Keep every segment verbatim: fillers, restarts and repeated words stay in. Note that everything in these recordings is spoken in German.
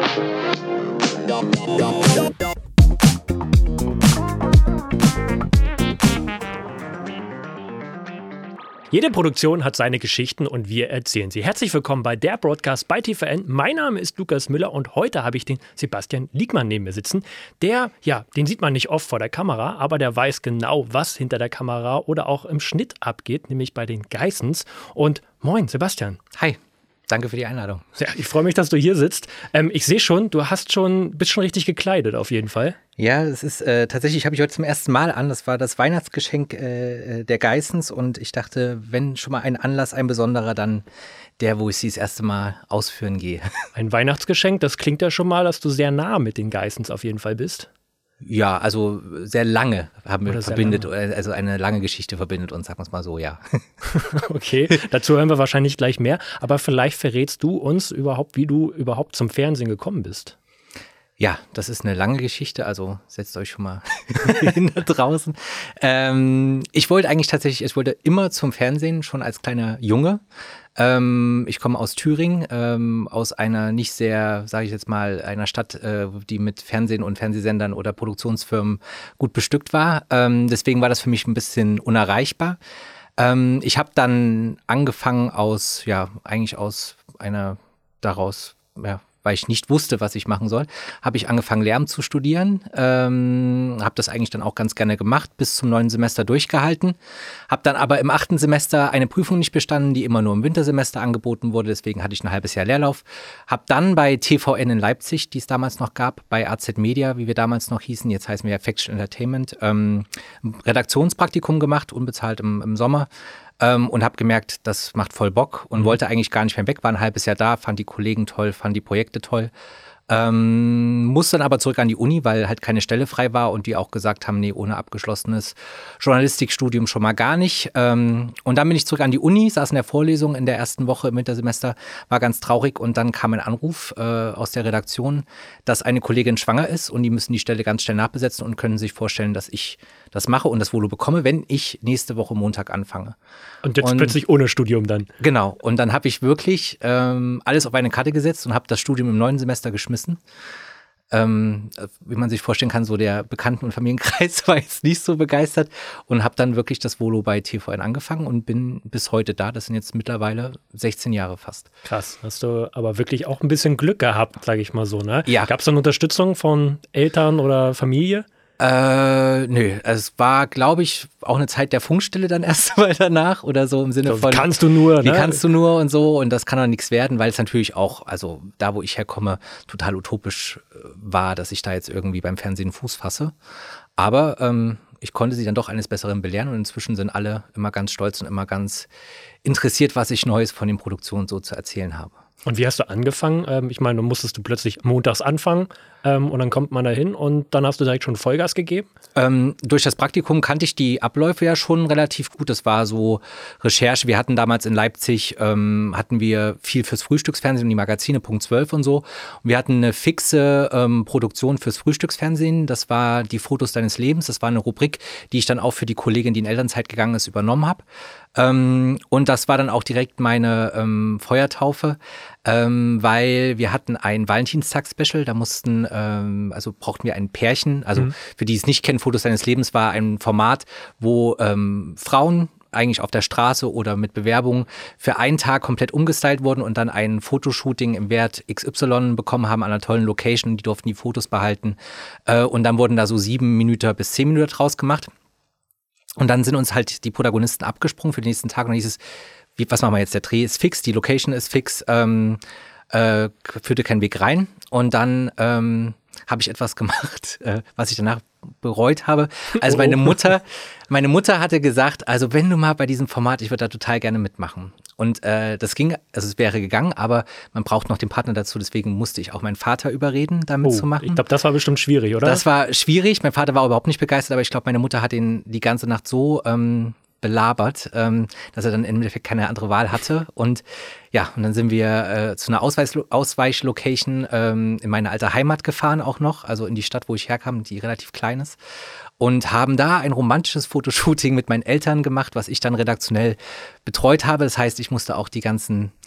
Jede Produktion hat seine Geschichten und wir erzählen sie. Herzlich willkommen bei der Broadcast bei T V N. Mein Name ist Lukas Müller und heute habe ich den Sebastian Liegmann neben mir sitzen. Der, ja, den sieht man nicht oft vor der Kamera, aber der weiß genau, was hinter der Kamera oder auch im Schnitt abgeht, nämlich bei den Geissens. Und moin, Sebastian. Hi. Danke für die Einladung. Ja, ich freue mich, dass du hier sitzt. Ähm, ich sehe schon, du hast schon, bist schon richtig gekleidet auf jeden Fall. Ja, es ist äh, tatsächlich, habe ich heute zum ersten Mal an. Das war das Weihnachtsgeschenk äh, der Geissens und ich dachte, wenn schon mal ein Anlass, ein besonderer, dann der, wo ich sie das erste Mal ausführen gehe. Ein Weihnachtsgeschenk, das klingt ja schon mal, dass du sehr nah mit den Geissens auf jeden Fall bist. Ja, also sehr lange haben wir Oder verbindet, lange. Also eine lange Geschichte verbindet uns, sagen wir es mal so, ja. Okay, dazu hören wir wahrscheinlich gleich mehr, aber vielleicht verrätst du uns überhaupt, wie du überhaupt zum Fernsehen gekommen bist. Ja, das ist eine lange Geschichte, also setzt euch schon mal hin da draußen. Ähm, ich wollte eigentlich tatsächlich, ich wollte immer zum Fernsehen, schon als kleiner Junge. Ähm, ich komme aus Thüringen, ähm, aus einer nicht sehr, sage ich jetzt mal, einer Stadt, äh, die mit Fernsehen und Fernsehsendern oder Produktionsfirmen gut bestückt war. Ähm, deswegen war das für mich ein bisschen unerreichbar. Ähm, ich habe dann angefangen aus, ja, eigentlich aus einer daraus, ja, weil ich nicht wusste, was ich machen soll, habe ich angefangen, Lehramt zu studieren. Ähm, habe das eigentlich dann auch ganz gerne gemacht, bis zum neunten Semester durchgehalten. Habe dann aber im achten Semester eine Prüfung nicht bestanden, die immer nur im Wintersemester angeboten wurde. Deswegen hatte ich ein halbes Jahr Leerlauf. Habe dann bei T V N in Leipzig, die es damals noch gab, bei A Z Media, wie wir damals noch hießen, jetzt heißen wir ja Faction Entertainment, ähm, ein Redaktionspraktikum gemacht, unbezahlt im, im Sommer. Ähm, und habe gemerkt, das macht voll Bock und mhm. wollte eigentlich gar nicht mehr weg, war ein halbes Jahr da, fand die Kollegen toll, fand die Projekte toll. Ähm, musste dann aber zurück an die Uni, weil halt keine Stelle frei war und die auch gesagt haben, nee, ohne abgeschlossenes Journalistikstudium schon mal gar nicht. Ähm, und dann bin ich zurück an die Uni, saß in der Vorlesung in der ersten Woche im Wintersemester, war ganz traurig und dann kam ein Anruf äh, aus der Redaktion, dass eine Kollegin schwanger ist und die müssen die Stelle ganz schnell nachbesetzen und können sich vorstellen, dass ich das mache und das Volo bekomme, wenn ich nächste Woche Montag anfange. Und jetzt und, plötzlich ohne Studium dann. Genau. Und dann habe ich wirklich ähm, alles auf eine Karte gesetzt und habe das Studium im neunten Semester geschmissen. Ähm, wie man sich vorstellen kann, so der Bekannten- und Familienkreis war jetzt nicht so begeistert und habe dann wirklich das Volo bei T V N angefangen und bin bis heute da. Das sind jetzt mittlerweile sechzehn Jahre fast. Krass, hast du aber wirklich auch ein bisschen Glück gehabt, sage ich mal so, ne? Ja. Gab es dann Unterstützung von Eltern oder Familie? Äh, nö, es war, glaube ich, auch eine Zeit der Funkstille dann erst mal danach oder so im Sinne So, von. Wie kannst du nur, Wie ne? kannst du nur und so und das kann doch nichts werden, weil es natürlich auch, also da, wo ich herkomme, total utopisch war, dass ich da jetzt irgendwie beim Fernsehen Fuß fasse. Aber ähm, ich konnte sie dann doch eines Besseren belehren und inzwischen sind alle immer ganz stolz und immer ganz interessiert, was ich Neues von den Produktionen so zu erzählen habe. Und wie hast du angefangen? Ähm, ich meine, musstest du plötzlich montags anfangen ähm, und dann kommt man da hin und dann hast du direkt schon Vollgas gegeben? Ähm, durch das Praktikum kannte ich die Abläufe ja schon relativ gut. Das war so Recherche. Wir hatten damals in Leipzig, ähm, hatten wir viel fürs Frühstücksfernsehen und die Magazine, Punkt zwölf und so. Und wir hatten eine fixe ähm, Produktion fürs Frühstücksfernsehen. Das war die Fotos deines Lebens. Das war eine Rubrik, die ich dann auch für die Kollegin, die in Elternzeit gegangen ist, übernommen habe. Ähm, und das war dann auch direkt meine ähm, Feuertaufe, ähm, weil wir hatten ein Valentinstag-Special, da mussten, ähm, also brauchten wir ein Pärchen, also mhm. für die es nicht kennen, Fotos deines Lebens war ein Format, wo ähm, Frauen eigentlich auf der Straße oder mit Bewerbung für einen Tag komplett umgestylt wurden und dann ein Fotoshooting im Wert X Y bekommen haben an einer tollen Location, die durften die Fotos behalten äh, und dann wurden da so sieben Minuten bis zehn Minuten draus gemacht. Und dann sind uns halt die Protagonisten abgesprungen für den nächsten Tag und dann hieß es, wie, was machen wir jetzt? Der Dreh ist fix, die Location ist fix, ähm, äh, führte kein Weg rein. Und dann ähm, habe ich etwas gemacht, äh, was ich danach bereut habe. Also meine Mutter, meine Mutter hatte gesagt, also wenn du mal bei diesem Format, ich würde da total gerne mitmachen. Und äh, das ging, also es wäre gegangen, aber man braucht noch den Partner dazu, deswegen musste ich auch meinen Vater überreden, da mitzumachen. Oh, ich glaube, das war bestimmt schwierig, oder? Das war schwierig, mein Vater war überhaupt nicht begeistert, aber ich glaube, meine Mutter hat ihn die ganze Nacht so ähm, belabert, ähm, dass er dann im Endeffekt keine andere Wahl hatte. Und ja, und dann sind wir äh, zu einer Ausweis- Ausweichlocation ähm, in meine alte Heimat gefahren auch noch, also in die Stadt, wo ich herkam, die relativ klein ist. Und haben da ein romantisches Fotoshooting mit meinen Eltern gemacht, was ich dann redaktionell betreut habe. Das heißt, ich musste auch die ganzen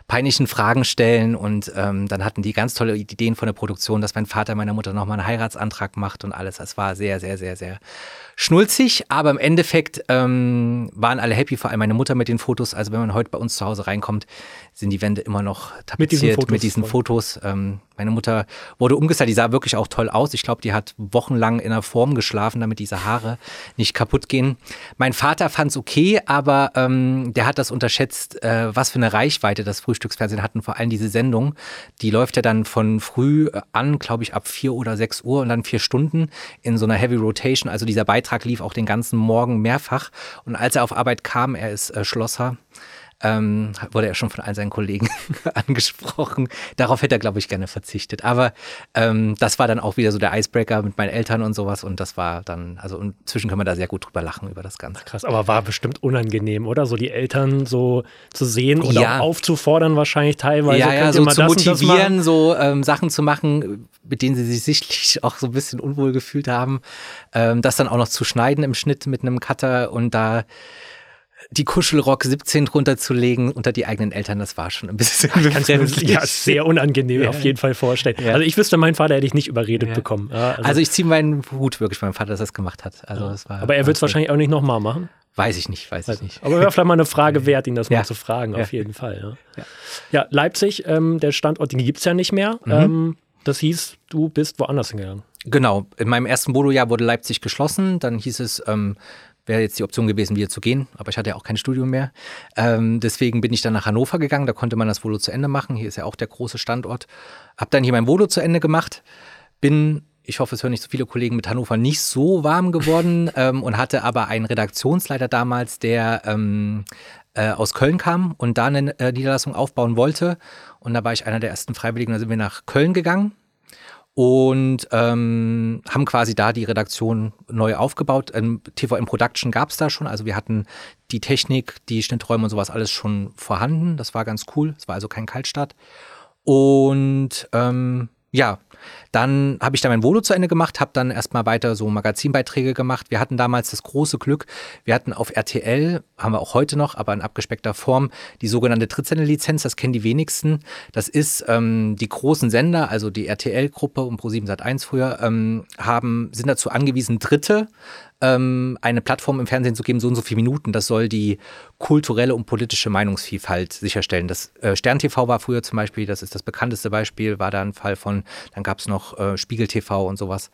peinlichen Fragen stellen und ähm, dann hatten die ganz tolle Ideen von der Produktion, dass mein Vater meiner Mutter nochmal einen Heiratsantrag macht und alles. Das war sehr, sehr, sehr, sehr schnulzig, aber im Endeffekt ähm, waren alle happy, vor allem meine Mutter mit den Fotos. Also wenn man heute bei uns zu Hause reinkommt, sind die Wände immer noch tapeziert mit diesen Fotos. Mit diesen Fotos. Ähm, meine Mutter wurde umgestylt, die sah wirklich auch toll aus. Ich glaube, die hat wochenlang in einer Form geschlafen, damit diese Haare nicht kaputt gehen. Mein Vater fand es okay, aber ähm, der hat das unterschätzt, äh, was für eine Reichweite das Frühstücksfernsehen hatten, vor allem diese Sendung. Die läuft ja dann von früh an, glaube ich, ab vier oder sechs Uhr und dann vier Stunden in so einer Heavy Rotation. Also dieser Beitrag lief auch den ganzen Morgen mehrfach. Und als er auf Arbeit kam, er ist äh, Schlosser, Ähm, wurde er schon von all seinen Kollegen angesprochen. Darauf hätte er, glaube ich, gerne verzichtet. Aber ähm, das war dann auch wieder so der Icebreaker mit meinen Eltern und sowas. Und das war dann, also inzwischen können wir da sehr gut drüber lachen, über das Ganze. Krass, aber war bestimmt unangenehm, oder? So die Eltern so zu sehen und ja. auch aufzufordern wahrscheinlich teilweise. Ja, ja, so mal zu das motivieren, so ähm, Sachen zu machen, mit denen sie sich sichtlich auch so ein bisschen unwohl gefühlt haben. Ähm, das dann auch noch zu schneiden im Schnitt mit einem Cutter und da die Kuschelrock siebzehn drunter zu legen unter die eigenen Eltern, das war schon ein bisschen Kannst du mir ja, sehr unangenehm ja. auf jeden Fall vorstellen. Ja. Also ich wüsste, meinen Vater hätte ich nicht überredet ja. bekommen. Ja, also, also ich ziehe meinen Hut wirklich meinem Vater, dass er das gemacht hat. Also ja. das war, aber er wird es wahrscheinlich auch nicht nochmal machen? Weiß ich nicht, weiß, weiß ich nicht. Aber wäre vielleicht mal eine Frage wert, ihn das ja. mal zu fragen, auf ja. jeden Fall. Ja, ja. ja Leipzig, ähm, der Standort, den gibt es ja nicht mehr. Mhm. Ähm, das hieß, du bist woanders hingegangen. Genau, in meinem ersten Bodo-Jahr wurde Leipzig geschlossen, dann hieß es, ähm, wäre jetzt die Option gewesen, wieder zu gehen, aber ich hatte ja auch kein Studium mehr. Ähm, deswegen bin ich dann nach Hannover gegangen, da konnte man das Volo zu Ende machen. Hier ist ja auch der große Standort. Hab dann hier mein Volo zu Ende gemacht, bin, ich hoffe, es hören nicht so viele Kollegen, mit Hannover nicht so warm geworden ähm, und hatte aber einen Redaktionsleiter damals, der ähm, äh, aus Köln kam und da eine äh, Niederlassung aufbauen wollte. Und da war ich einer der ersten Freiwilligen, da sind wir nach Köln gegangen. Und ähm, haben quasi da die Redaktion neu aufgebaut. Ähm, T V M Production gab es da schon, also wir hatten die Technik, die Schnitträume und sowas alles schon vorhanden. Das war ganz cool, es war also kein Kaltstart. Und ähm, ja, dann habe ich da mein Volo zu Ende gemacht, habe dann erstmal weiter so Magazinbeiträge gemacht. Wir hatten damals das große Glück, wir hatten auf R T L, haben wir auch heute noch, aber in abgespeckter Form, die sogenannte Drittsenderlizenz, das kennen die wenigsten. Das ist ähm, die großen Sender, also die R T L-Gruppe und ProSieben Sat eins früher, ähm, haben, sind dazu angewiesen, Dritte ähm, eine Plattform im Fernsehen zu geben, so und so viele Minuten. Das soll die kulturelle und politische Meinungsvielfalt sicherstellen. Das äh, Stern T V war früher zum Beispiel, das ist das bekannteste Beispiel, war da ein Fall von, dann gab es noch äh, Spiegel T V und sowas.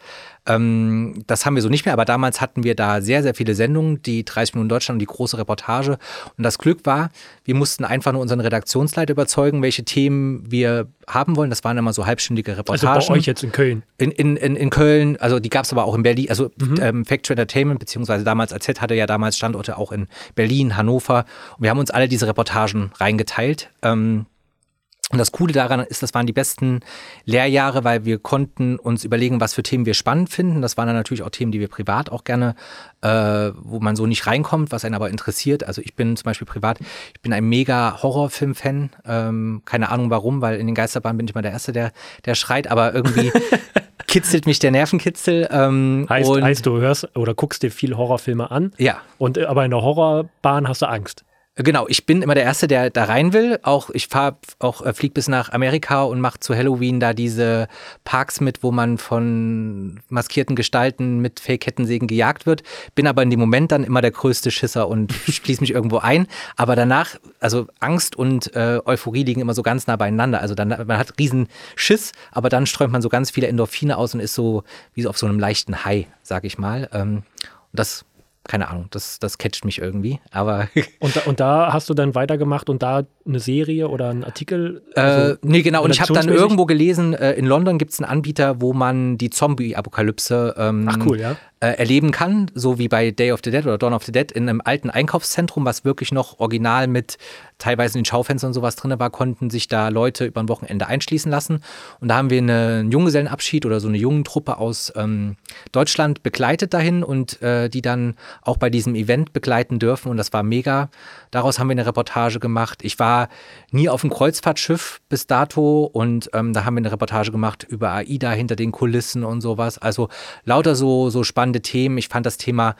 Ähm, das haben wir so nicht mehr, aber damals hatten wir da sehr, sehr viele Sendungen, die dreißig Minuten Deutschland und die große Reportage. Und das Glück war, wir mussten einfach nur unseren Redaktionsleiter überzeugen, welche Themen wir haben wollen. Das waren immer so halbstündige Reportagen. Also bei euch jetzt in Köln? In, in, in, in Köln, also die gab es aber auch in Berlin. Also mhm. ähm, Factory Entertainment, beziehungsweise damals A Z hatte ja damals Standorte auch in Berlin, Hannover. Und wir haben uns alle diese Reportagen reingeteilt. Ähm, Und das Coole daran ist, das waren die besten Lehrjahre, weil wir konnten uns überlegen, was für Themen wir spannend finden. Das waren dann natürlich auch Themen, die wir privat auch gerne, äh, wo man so nicht reinkommt, was einen aber interessiert. Also ich bin zum Beispiel privat, ich bin ein mega Horrorfilm-Fan. Ähm, keine Ahnung warum, weil in den Geisterbahnen bin ich mal der Erste, der, der schreit, aber irgendwie kitzelt mich der Nervenkitzel. Ähm, heißt, und heißt, du hörst oder guckst dir viel Horrorfilme an? Ja. Und, aber in der Horrorbahn hast du Angst? Genau, ich bin immer der Erste, der da rein will. Auch ich fahre auch äh, flieg bis nach Amerika und mache zu Halloween da diese Parks mit, wo man von maskierten Gestalten mit Fake-Kettensägen gejagt wird. Bin aber in dem Moment dann immer der größte Schisser und schließe mich irgendwo ein. Aber danach, also Angst und äh, Euphorie liegen immer so ganz nah beieinander. Also dann, man hat riesen Schiss, aber dann strömt man so ganz viele Endorphine aus und ist so wie so auf so einem leichten High, sag ich mal. Ähm, und das Keine Ahnung, das, das catcht mich irgendwie, aber... Und da, und da hast du dann weitergemacht und da eine Serie oder einen Artikel? Also äh, nee, genau, und ich habe dann irgendwo gelesen, äh, in London gibt es einen Anbieter, wo man die Zombie-Apokalypse ähm, Ach cool, ja. äh, erleben kann, so wie bei Day of the Dead oder Dawn of the Dead in einem alten Einkaufszentrum, was wirklich noch original mit teilweise in den Schaufenstern und sowas drin war, konnten sich da Leute über ein Wochenende einschließen lassen. Und da haben wir eine, einen Junggesellenabschied oder so eine Jungentruppe aus ähm, Deutschland begleitet dahin und äh, die dann auch bei diesem Event begleiten dürfen. Und das war mega. Daraus haben wir eine Reportage gemacht. Ich war nie auf einem Kreuzfahrtschiff bis dato und ähm, da haben wir eine Reportage gemacht über AIDA hinter den Kulissen und sowas. Also lauter so, so spannende Themen. Ich fand das Thema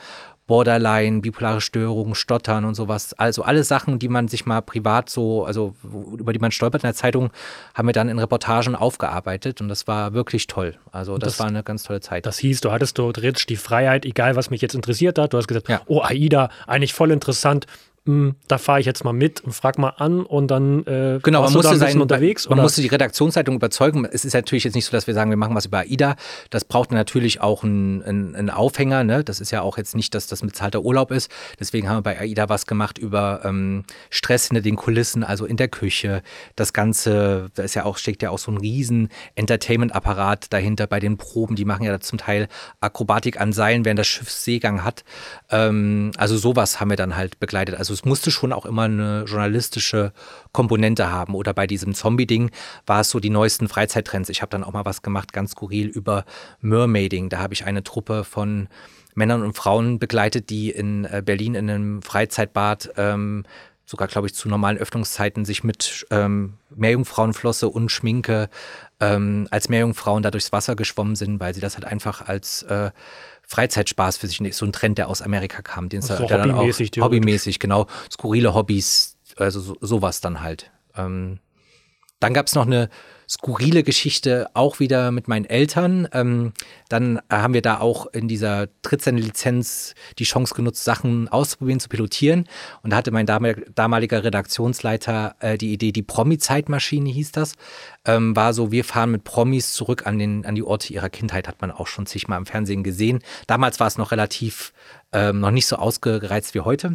Borderline, bipolare Störung, Stottern und sowas. Also alle Sachen, die man sich mal privat so, also über die man stolpert in der Zeitung, haben wir dann in Reportagen aufgearbeitet und das war wirklich toll. Also das, das war eine ganz tolle Zeit. Das hieß, du hattest dort die Freiheit, egal was mich jetzt interessiert hat. Du hast gesagt, ja. oh AIDA, eigentlich voll interessant. Da fahre ich jetzt mal mit und frag mal an und dann äh, genau, man musste da ein sein, unterwegs. Man oder? musste die Redaktionszeitung überzeugen. Es ist natürlich jetzt nicht so, dass wir sagen, wir machen was über AIDA. Das braucht natürlich auch einen, einen, einen Aufhänger. Ne? Das ist ja auch jetzt nicht, dass das bezahlter Urlaub ist. Deswegen haben wir bei AIDA was gemacht über ähm, Stress hinter den Kulissen, also in der Küche. Das Ganze, da ist ja auch, steckt ja auch so ein riesen Entertainment-Apparat dahinter bei den Proben. Die machen ja zum Teil Akrobatik an Seilen, während das Schiff Seegang hat. Ähm, also sowas haben wir dann halt begleitet. Also es musste schon auch immer eine journalistische Komponente haben. Oder bei diesem Zombie-Ding war es so die neuesten Freizeittrends. Ich habe dann auch mal was gemacht, ganz skurril, über Mermaiding. Da habe ich eine Truppe von Männern und Frauen begleitet, die in Berlin in einem Freizeitbad ähm, sogar, glaube ich, zu normalen Öffnungszeiten sich mit ähm, Meerjungfrauenflosse und Schminke ähm, als Meerjungfrauen da durchs Wasser geschwommen sind, weil sie das halt einfach als äh, Freizeitspaß für sich nicht. So ein Trend, der aus Amerika kam. Den so der dann auch hobbymäßig, hobbymäßig, genau. Skurrile Hobbys, also so, sowas dann halt. Ähm, dann gab es noch eine skurrile Geschichte, auch wieder mit meinen Eltern. Ähm, dann haben wir da auch in dieser Drittsende-Lizenz die Chance genutzt, Sachen auszuprobieren, zu pilotieren. Und da hatte mein damaliger Redaktionsleiter äh, die Idee, die Promi-Zeitmaschine hieß das. Ähm, war so, wir fahren mit Promis zurück an, den, an die Orte ihrer Kindheit, hat man auch schon zigmal im Fernsehen gesehen. Damals war es noch relativ, ähm, noch nicht so ausgereizt wie heute.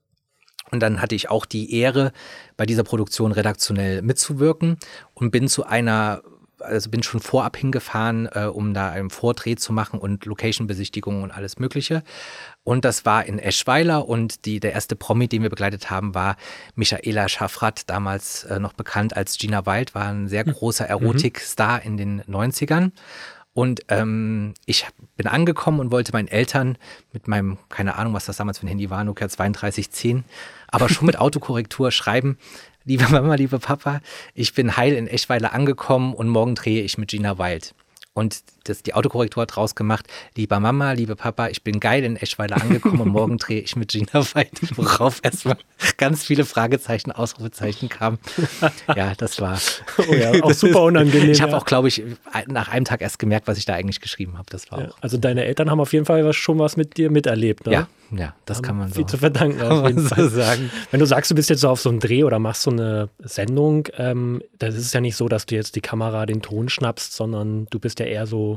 Und dann hatte ich auch die Ehre, bei dieser Produktion redaktionell mitzuwirken und bin zu einer, also bin schon vorab hingefahren, äh, um da einen Vordreh zu machen und Location-Besichtigungen und alles Mögliche. Und das war in Eschweiler und die, der erste Promi, den wir begleitet haben, war Michaela Schaffrath, damals äh, noch bekannt als Gina Wild, war ein sehr großer Erotikstar in den neunzigern. Und ähm, ich bin angekommen und wollte meinen Eltern mit meinem, keine Ahnung, was das damals für ein Handy war, Nokia zweiunddreißig zehn, aber schon mit Autokorrektur schreiben, liebe Mama, liebe Papa, ich bin heil in Eschweiler angekommen und morgen drehe ich mit Gina Wild. Und das, die Autokorrektur hat draus gemacht, lieber Mama, liebe Papa, ich bin geil in Eschweiler angekommen und morgen drehe ich mit Gina Wild, worauf erstmal ganz viele Fragezeichen, Ausrufezeichen kamen. Ja, das war oh ja, auch super unangenehm. Ich habe ja. auch, glaube ich, nach einem Tag erst gemerkt, was ich da eigentlich geschrieben habe. Das war ja, auch. also deine Eltern haben auf jeden Fall was, schon was mit dir miterlebt, ne? Ja, ja, das haben kann man so. Viel zu verdanken auf jeden Fall. So sagen. Wenn du sagst, du bist jetzt so auf so einem Dreh oder machst so eine Sendung, ähm, das ist ja nicht so, dass du jetzt die Kamera den Ton schnappst, sondern du bist ja eher so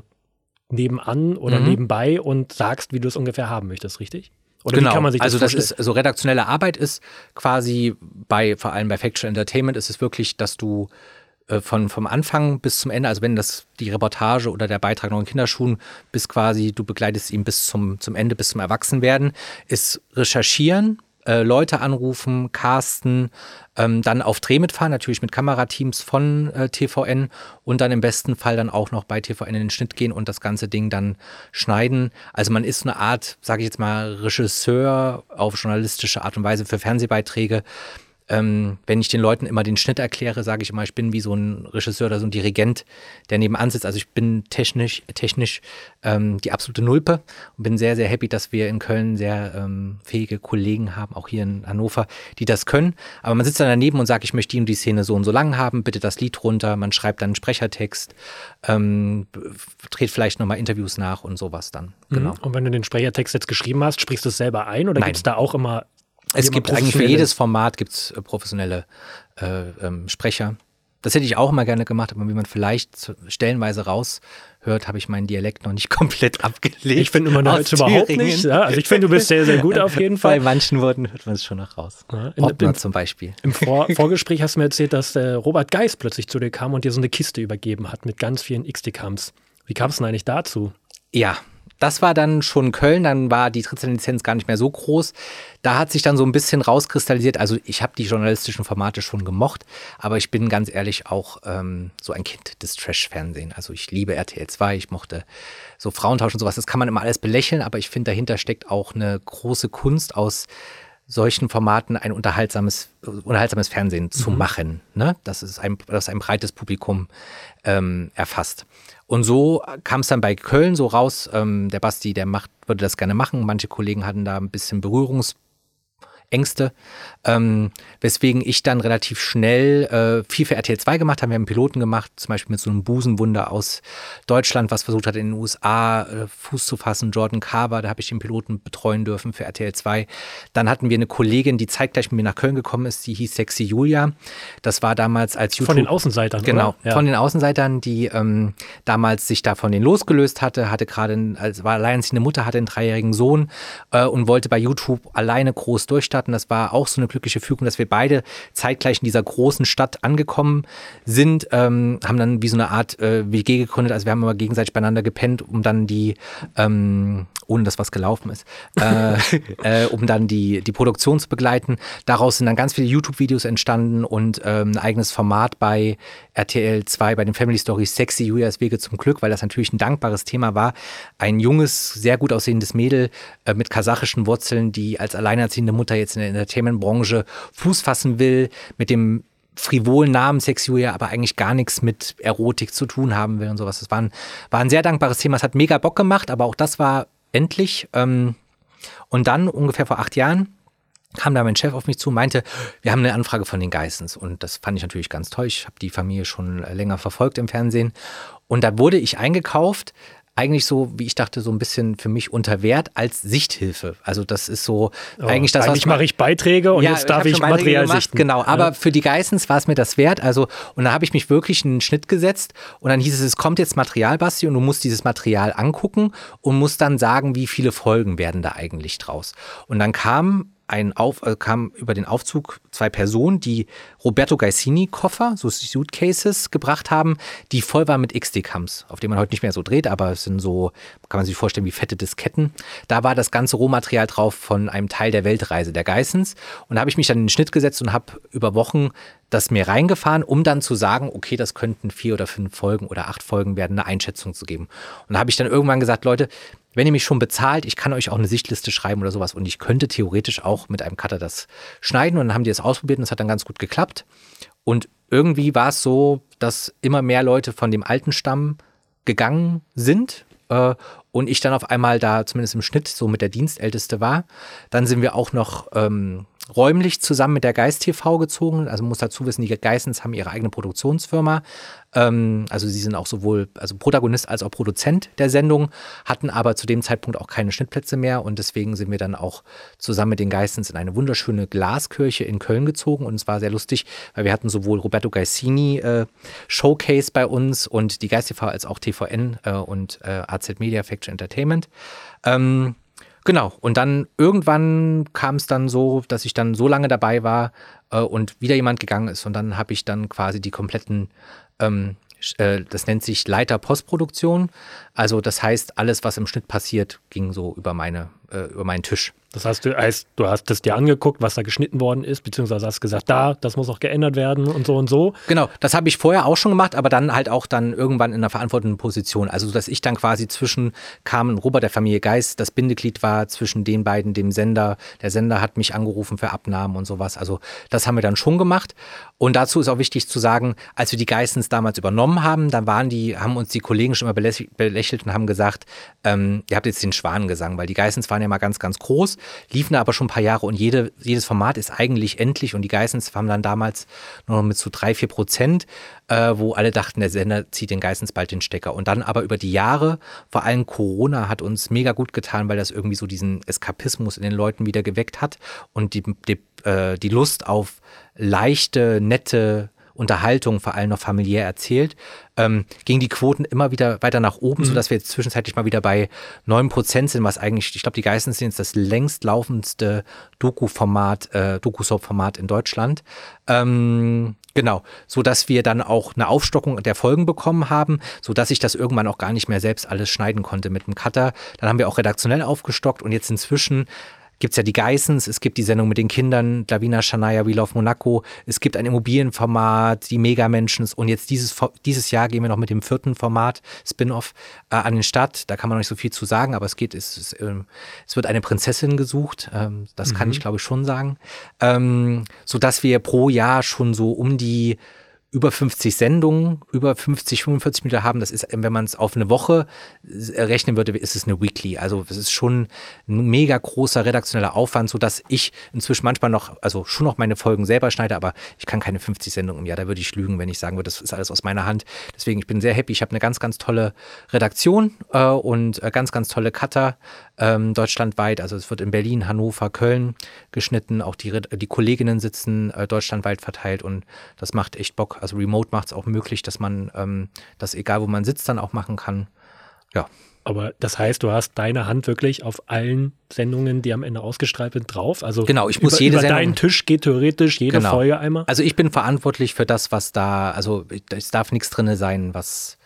nebenan oder mhm. nebenbei und sagst, wie du es ungefähr haben möchtest, richtig? Oder genau, wie kann man sich das also das vorstellen? ist, so redaktionelle Arbeit ist quasi bei, vor allem bei Factual Entertainment ist es wirklich, dass du äh, von, vom Anfang bis zum Ende, also wenn das die Reportage oder der Beitrag noch in Kinderschuhen, bis quasi, du begleitest ihn bis zum, zum Ende, bis zum Erwachsenwerden, ist recherchieren, äh, Leute anrufen, casten, ähm, dann auf Dreh mitfahren, natürlich mit Kamerateams von äh, T V N und dann im besten Fall dann auch noch bei T V N in den Schnitt gehen und das ganze Ding dann schneiden. Also man ist eine Art, sage ich jetzt mal, Regisseur auf journalistische Art und Weise für Fernsehbeiträge. Ähm, wenn ich den Leuten immer den Schnitt erkläre, sage ich immer, ich bin wie so ein Regisseur oder so ein Dirigent, der nebenan sitzt. Also ich bin technisch, technisch ähm, die absolute Nulpe und bin sehr, sehr happy, dass wir in Köln sehr ähm, fähige Kollegen haben, auch hier in Hannover, die das können. Aber man sitzt dann daneben und sagt, ich möchte die und die Szene so und so lang haben, bitte das Lied runter. Man schreibt dann einen Sprechertext, ähm, dreht vielleicht nochmal Interviews nach und sowas dann. Genau. Und wenn du den Sprechertext jetzt geschrieben hast, sprichst du es selber ein oder gibt es da auch immer Es gibt eigentlich für jedes Format gibt's professionelle äh, ähm, Sprecher. Das hätte ich auch mal gerne gemacht, aber wie man vielleicht stellenweise raushört, habe ich meinen Dialekt noch nicht komplett abgelegt. Ich finde immer noch überhaupt nicht. Ja, also ich finde, du bist sehr, sehr gut auf jeden Fall. Bei manchen Worten hört man es schon noch raus. Ja, Ordner zum Beispiel. Im Vor Vorgespräch hast du mir erzählt, dass äh, Robert Geis plötzlich zu dir kam und dir so eine Kiste übergeben hat mit ganz vielen X D-Cams. Wie kam es denn eigentlich dazu? Ja, das war dann schon Köln, dann war die Drittsende-Lizenz gar nicht mehr so groß. Da hat sich dann so ein bisschen rauskristallisiert, also ich habe die journalistischen Formate schon gemocht, aber ich bin ganz ehrlich auch ähm, so ein Kind des Trash-Fernsehen. Also ich liebe R T L zwei, ich mochte so Frauentausch und sowas, das kann man immer alles belächeln, aber ich finde, dahinter steckt auch eine große Kunst aus solchen Formaten ein unterhaltsames, unterhaltsames Fernsehen mhm. zu machen, ne? Das ist ein, das ein breites Publikum ähm, erfasst. Und so kam es dann bei Köln so raus, ähm, der Basti, der macht, würde das gerne machen. Manche Kollegen hatten da ein bisschen Berührungsängste, ähm, weswegen ich dann relativ schnell äh, viel für R T L zwei gemacht habe. Wir haben einen Piloten gemacht, zum Beispiel mit so einem Busenwunder aus Deutschland, was versucht hat, in den U S A äh, Fuß zu fassen, Jordan Carver, da habe ich den Piloten betreuen dürfen für R T L zwei. Dann hatten wir eine Kollegin, die zeitgleich mit mir nach Köln gekommen ist, die hieß Sexy Julia. Das war damals als YouTube... Von den Außenseitern, Genau, oder? Ja. Von den Außenseitern, die ähm, damals sich da von denen losgelöst hatte, hatte gerade, also war alleinerziehende Mutter, hatte einen dreijährigen Sohn äh, und wollte bei YouTube alleine groß durchstarten. Das war auch so eine glückliche Fügung, dass wir beide zeitgleich in dieser großen Stadt angekommen sind, ähm, haben dann wie so eine Art äh, W G gegründet. Also wir haben immer gegenseitig beieinander gepennt, um dann die, ähm, ohne dass was gelaufen ist, äh, äh, um dann die, die Produktion zu begleiten. Daraus sind dann ganz viele YouTube-Videos entstanden und ähm, ein eigenes Format bei R T L zwei, bei den Family Stories, Sexy Julias Wege zum Glück, weil das natürlich ein dankbares Thema war. Ein junges, sehr gut aussehendes Mädel äh, mit kasachischen Wurzeln, die als alleinerziehende Mutter jetzt in der Entertainment-Branche Fuß fassen will, mit dem frivolen Namen Sexy Julia, aber eigentlich gar nichts mit Erotik zu tun haben will und sowas. Das war ein, war ein sehr dankbares Thema. Es hat mega Bock gemacht, aber auch das war endlich. Ähm, und dann, ungefähr vor acht Jahren, kam da mein Chef auf mich zu und meinte, wir haben eine Anfrage von den Geissens. Und das fand ich natürlich ganz toll. Ich habe die Familie schon länger verfolgt im Fernsehen. Und da wurde ich eingekauft, eigentlich so, wie ich dachte, so ein bisschen für mich unter Wert als Sichthilfe. Also das ist so oh, eigentlich das, was eigentlich mache ich Beiträge und ja, jetzt darf ich, ich Material Material gemacht, sichten. Genau, aber ja. für die Geissens war es mir das wert. Also und da habe ich mich wirklich in einen Schnitt gesetzt und dann hieß es, es kommt jetzt Material, Basti, und du musst dieses Material angucken und musst dann sagen, wie viele Folgen werden da eigentlich draus. Und dann kam ein Auf, äh, kam über den Aufzug zwei Personen, die Roberto Gaisini-Koffer, so Suitcases, gebracht haben, die voll waren mit X D-Cams, auf denen man heute nicht mehr so dreht, aber es sind so, kann man sich vorstellen, wie fette Disketten. Da war das ganze Rohmaterial drauf von einem Teil der Weltreise der Geissens. Und da habe ich mich dann in den Schnitt gesetzt und habe über Wochen das mir reingefahren, um dann zu sagen, okay, das könnten vier oder fünf Folgen oder acht Folgen werden, eine Einschätzung zu geben. Und da habe ich dann irgendwann gesagt, Leute, wenn ihr mich schon bezahlt, ich kann euch auch eine Sichtliste schreiben oder sowas und ich könnte theoretisch auch mit einem Cutter das schneiden. Und dann haben die das ausprobiert und es hat dann ganz gut geklappt. Und irgendwie war es so, dass immer mehr Leute von dem alten Stamm gegangen sind äh, und ich dann auf einmal da zumindest im Schnitt so mit der Dienstälteste war. Dann sind wir auch noch ähm, räumlich zusammen mit der Geist T V gezogen. Also man muss dazu wissen, die Geissens haben ihre eigene Produktionsfirma. Ähm, also sie sind auch sowohl also Protagonist als auch Produzent der Sendung, hatten aber zu dem Zeitpunkt auch keine Schnittplätze mehr und deswegen sind wir dann auch zusammen mit den Geissens in eine wunderschöne Glaskirche in Köln gezogen und es war sehr lustig, weil wir hatten sowohl Roberto Gaisini äh, Showcase bei uns und die Geist T V als auch T V N äh, und äh, A Z Media Factory Entertainment. Ähm, Genau, und dann irgendwann kam es dann so, dass ich dann so lange dabei war äh, und wieder jemand gegangen ist und dann habe ich dann quasi die kompletten, ähm, äh, das nennt sich Leiter Postproduktion, also das heißt, alles, was im Schnitt passiert, ging so über meine, äh, über meinen Tisch. Das heißt, du, heißt, du hast es dir angeguckt, was da geschnitten worden ist, beziehungsweise hast gesagt, da, das muss auch geändert werden und so und so. Genau, das habe ich vorher auch schon gemacht, aber dann halt auch dann irgendwann in einer verantwortenden Position. Also, dass ich dann quasi zwischen Carmen und Robert der Familie Geist das Bindeglied war zwischen den beiden, dem Sender. Der Sender hat mich angerufen für Abnahmen und sowas. Also, das haben wir dann schon gemacht. Und dazu ist auch wichtig zu sagen, als wir die Geissens damals übernommen haben, dann waren die, haben uns die Kollegen schon immer belächelt und haben gesagt, ähm, ihr habt jetzt den Schwanengesang, weil die Geissens waren ja mal ganz, ganz groß. Liefen aber schon ein paar Jahre und jede, jedes Format ist eigentlich endlich und die Geissens haben dann damals nur noch mit so drei, vier Prozent, äh, wo alle dachten, der Sender zieht den Geissens bald den Stecker. Und dann aber über die Jahre, vor allem Corona hat uns mega gut getan, weil das irgendwie so diesen Eskapismus in den Leuten wieder geweckt hat und die, die, äh, die Lust auf leichte, nette Unterhaltung, vor allem noch familiär erzählt, ähm, gingen die Quoten immer wieder weiter nach oben, mhm. sodass wir jetzt zwischenzeitlich mal wieder bei neun Prozent sind, was eigentlich, ich glaube, die Geissens sind jetzt das längst laufendste Doku-Format, äh, Doku-Soap-Format in Deutschland. Ähm, genau, sodass wir dann auch eine Aufstockung der Folgen bekommen haben, sodass ich das irgendwann auch gar nicht mehr selbst alles schneiden konnte mit dem Cutter. Dann haben wir auch redaktionell aufgestockt und jetzt inzwischen gibt es ja die Geissens, es gibt die Sendung mit den Kindern, Lavina, Shania, We Love Monaco, es gibt ein Immobilienformat, die Megamenschen und jetzt dieses, dieses Jahr gehen wir noch mit dem vierten Format, Spin-off, äh, an den Start. Da kann man noch nicht so viel zu sagen, aber es geht, es, es, äh, es wird eine Prinzessin gesucht, ähm, das mhm. kann ich glaube ich schon sagen, ähm, sodass wir pro Jahr schon so um die über fünfzig Sendungen, über fünfzig, fünfundvierzig Minuten haben. Das ist, wenn man es auf eine Woche rechnen würde, ist es eine Weekly. Also es ist schon ein mega großer redaktioneller Aufwand, sodass ich inzwischen manchmal noch, also schon noch meine Folgen selber schneide, aber ich kann keine fünfzig Sendungen im Jahr. Da würde ich lügen, wenn ich sagen würde, das ist alles aus meiner Hand. Deswegen, ich bin sehr happy. Ich habe eine ganz, ganz tolle Redaktion äh, und äh, ganz, ganz tolle Cutter ähm, deutschlandweit. Also es wird in Berlin, Hannover, Köln geschnitten. Auch die, die Kolleginnen sitzen äh, deutschlandweit verteilt und das macht echt Bock. Also Remote macht es auch möglich, dass man ähm, das, egal wo man sitzt, dann auch machen kann. Ja. Aber das heißt, du hast deine Hand wirklich auf allen Sendungen, die am Ende ausgestrahlt sind, drauf? Also genau, ich muss über, jede über Sendung, deinen Tisch geht theoretisch jede genau. Folge einmal? Also ich bin verantwortlich für das, was da, also es darf nichts drin sein, was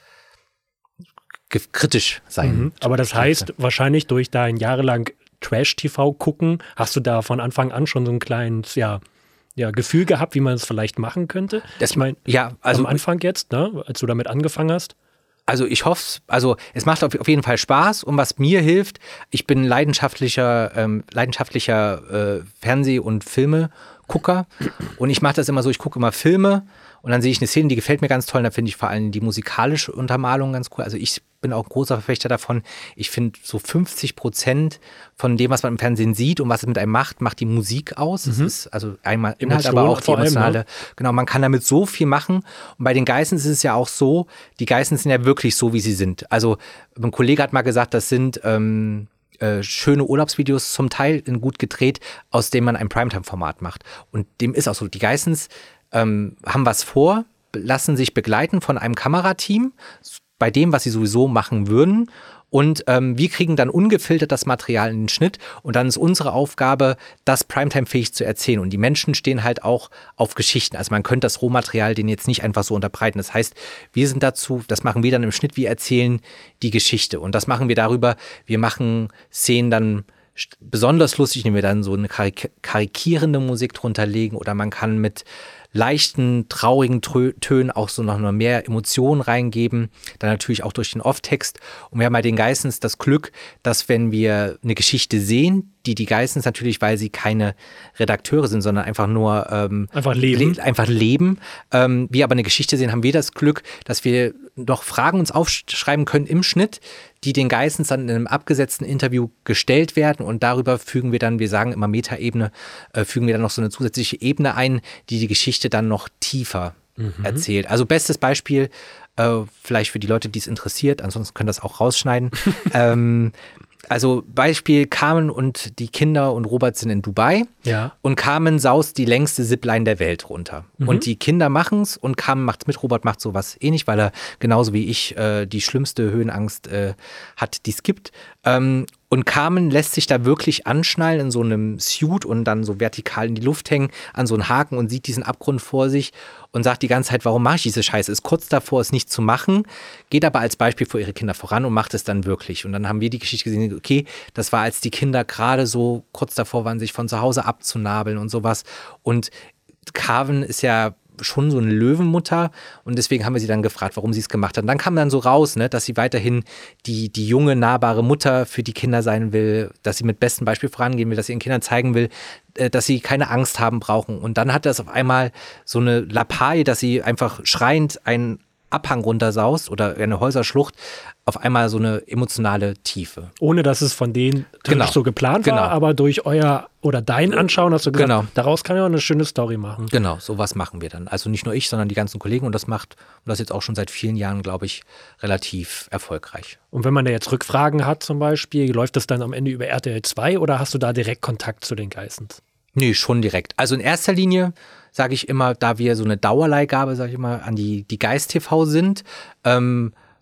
kritisch sein. Mhm. Aber das heißt, wahrscheinlich durch dein jahrelang Trash-T V gucken, hast du da von Anfang an schon so ein kleines, ja, ja, Gefühl gehabt, wie man es vielleicht machen könnte? Das, ich meine, ja, also, am Anfang jetzt, ne, als du damit angefangen hast? Also ich hoffe, also es macht auf jeden Fall Spaß und was mir hilft, ich bin leidenschaftlicher, ähm, leidenschaftlicher äh, Fernseh- und Filme-Gucker und ich mache das immer so, ich gucke immer Filme und dann sehe ich eine Szene, die gefällt mir ganz toll und da finde ich vor allem die musikalische Untermalung ganz cool. Also ich bin auch ein großer Verfechter davon. Ich finde so fünfzig Prozent von dem, was man im Fernsehen sieht und was es mit einem macht, macht die Musik aus. Es mhm. ist also einmal Inhalt, Emotion, aber auch die emotionale. Allem, ne? Genau, man kann damit so viel machen. Und bei den Geissens ist es ja auch so, die Geissens sind ja wirklich so, wie sie sind. Also ein Kollege hat mal gesagt, das sind ähm, äh, schöne Urlaubsvideos, zum Teil in gut gedreht, aus denen man ein Primetime-Format macht. Und dem ist auch so. Die Geissens ähm, haben was vor, lassen sich begleiten von einem Kamerateam, bei dem, was sie sowieso machen würden. Und ähm, wir kriegen dann ungefiltert das Material in den Schnitt und dann ist unsere Aufgabe, das Primetime-fähig zu erzählen. Und die Menschen stehen halt auch auf Geschichten. Also man könnte das Rohmaterial denen jetzt nicht einfach so unterbreiten. Das heißt, wir sind dazu, das machen wir dann im Schnitt, wir erzählen die Geschichte. Und das machen wir darüber, wir machen Szenen dann besonders lustig, indem wir dann so eine karik- karikierende Musik drunter legen oder man kann mit leichten, traurigen Trö- Tönen auch so noch mehr Emotionen reingeben. Dann natürlich auch durch den Off-Text. Und wir haben bei den Geissens das Glück, dass wenn wir eine Geschichte sehen, die die Geissens natürlich, weil sie keine Redakteure sind, sondern einfach nur ähm, einfach leben, le- einfach leben. Ähm, wir aber eine Geschichte sehen, haben wir das Glück, dass wir noch Fragen uns aufschreiben können im Schnitt, die den Geissens dann in einem abgesetzten Interview gestellt werden und darüber fügen wir dann, wir sagen immer Metaebene, äh, fügen wir dann noch so eine zusätzliche Ebene ein, die die Geschichte dann noch tiefer mhm. erzählt. Also bestes Beispiel, äh, vielleicht für die Leute, die es interessiert, ansonsten können das auch rausschneiden. ähm, Also Beispiel, Carmen und die Kinder und Robert sind in Dubai ja. und Carmen saust die längste Zipline der Welt runter. Mhm. Und die Kinder machen es und Carmen macht's mit, Robert macht sowas ähnlich, weil er genauso wie ich äh, die schlimmste Höhenangst äh, hat, die es gibt. Ähm, und Carmen lässt sich da wirklich anschnallen in so einem Suit und dann so vertikal in die Luft hängen an so einen Haken und sieht diesen Abgrund vor sich und sagt die ganze Zeit, warum mache ich diese Scheiße? Ist kurz davor, es nicht zu machen, geht aber als Beispiel vor ihre Kinder voran und macht es dann wirklich. Und dann haben wir die Geschichte gesehen, okay, das war, als die Kinder gerade so kurz davor waren, sich von zu Hause abzunabeln und sowas. Und Carmen ist ja schon so eine Löwenmutter und deswegen haben wir sie dann gefragt, warum sie es gemacht hat. Und dann kam dann so raus, ne, dass sie weiterhin die, die junge, nahbare Mutter für die Kinder sein will, dass sie mit bestem Beispiel vorangehen will, dass sie ihren Kindern zeigen will, äh, dass sie keine Angst haben brauchen. Und dann hat das auf einmal so eine Lappalie, dass sie einfach schreiend einen Abhang runtersaust oder eine Häuserschlucht, auf einmal so eine emotionale Tiefe. Ohne dass es von denen genau. so geplant genau. war, aber durch euer oder dein Anschauen hast du gesagt, genau. daraus kann ja auch eine schöne Story machen. Genau, sowas machen wir dann. Also nicht nur ich, sondern die ganzen Kollegen und das macht, und das jetzt auch schon seit vielen Jahren, glaube ich, relativ erfolgreich. Und wenn man da jetzt Rückfragen hat zum Beispiel, läuft das dann am Ende über R T L zwei oder hast du da direkt Kontakt zu den Geissens? Nee, schon direkt. Also in erster Linie sage ich immer, da wir so eine Dauerleihgabe, sage ich immer, an die, die Geist T V sind, ähm,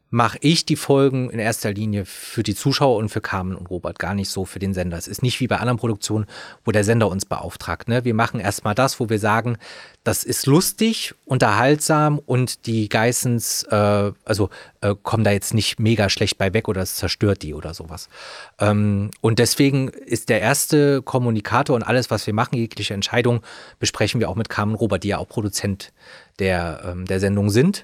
mache ich die Folgen in erster Linie für die Zuschauer und für Carmen und Robert, gar nicht so für den Sender. Es ist nicht wie bei anderen Produktionen, wo der Sender uns beauftragt. Ne? Wir machen erstmal das, wo wir sagen, das ist lustig, unterhaltsam und die Geissens, äh, also äh, kommen da jetzt nicht mega schlecht bei weg oder es zerstört die oder sowas. Ähm, und deswegen ist der erste Kommunikator und alles, was wir machen, jegliche Entscheidung, besprechen wir auch mit Carmen und Robert, die ja auch Produzent der, ähm, der Sendung sind.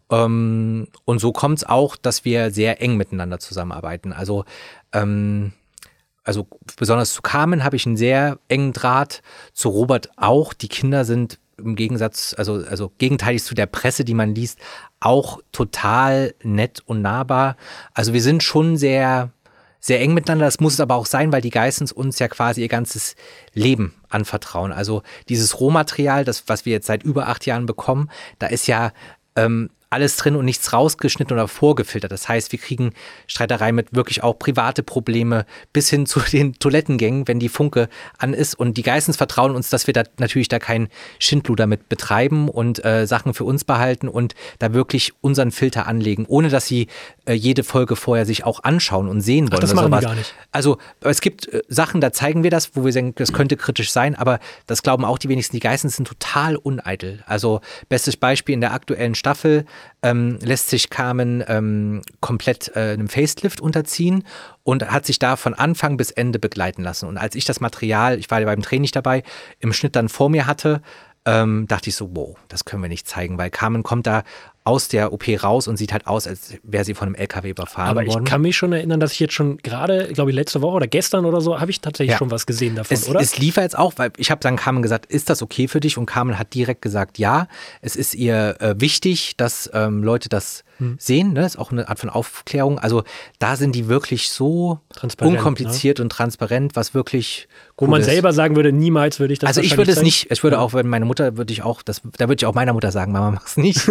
Ähm, und so kommt es auch, dass wir sehr eng miteinander zusammenarbeiten. Also, ähm, also besonders zu Carmen habe ich einen sehr engen Draht, zu Robert auch. Die Kinder sind im Gegensatz, also, also gegenteilig zu der Presse, die man liest, auch total nett und nahbar. Also wir sind schon sehr, sehr eng miteinander. Das muss es aber auch sein, weil die Geissens uns ja quasi ihr ganzes Leben anvertrauen. Also dieses Rohmaterial, das, was wir jetzt seit über acht Jahren bekommen, da ist ja ähm, alles drin und nichts rausgeschnitten oder vorgefiltert. Das heißt, wir kriegen Streitereien mit wirklich auch private Probleme bis hin zu den Toilettengängen, wenn die Funke an ist. Und die Geissens vertrauen uns, dass wir da natürlich da kein Schindluder mit betreiben und äh, Sachen für uns behalten und da wirklich unseren Filter anlegen, ohne dass sie äh, jede Folge vorher sich auch anschauen und sehen wollen. Ach, das machen wir gar nicht. Also es gibt äh, Sachen, da zeigen wir das, wo wir sagen, das könnte kritisch sein, aber das glauben auch die wenigsten. Die Geissens sind total uneitel. Also bestes Beispiel in der aktuellen Staffel, Ähm, lässt sich Carmen ähm, komplett äh, einem Facelift unterziehen und hat sich da von Anfang bis Ende begleiten lassen. Und als ich das Material, ich war ja beim Training nicht dabei, im Schnitt dann vor mir hatte, ähm, dachte ich so, wow, das können wir nicht zeigen, weil Carmen kommt da aus der O P raus und sieht halt aus, als wäre sie von einem L K W überfahren Aber worden. Ich kann mich schon erinnern, dass ich jetzt schon gerade, glaube ich, letzte Woche oder gestern oder so, habe ich tatsächlich ja. schon was gesehen davon, es, oder? Es lief jetzt auch, weil ich habe dann Carmen gesagt, ist das okay für dich? Und Carmen hat direkt gesagt, ja. Es ist ihr äh, wichtig, dass ähm, Leute das hm. sehen. Ne? Das ist auch eine Art von Aufklärung. Also da sind die wirklich so unkompliziert ne? und transparent, was wirklich Wo man ist. selber sagen würde, niemals würde ich das Also ich würde es nicht, ich würde auch, wenn meine Mutter, würde ich auch, das, da würde ich auch meiner Mutter sagen, Mama, mach's nicht.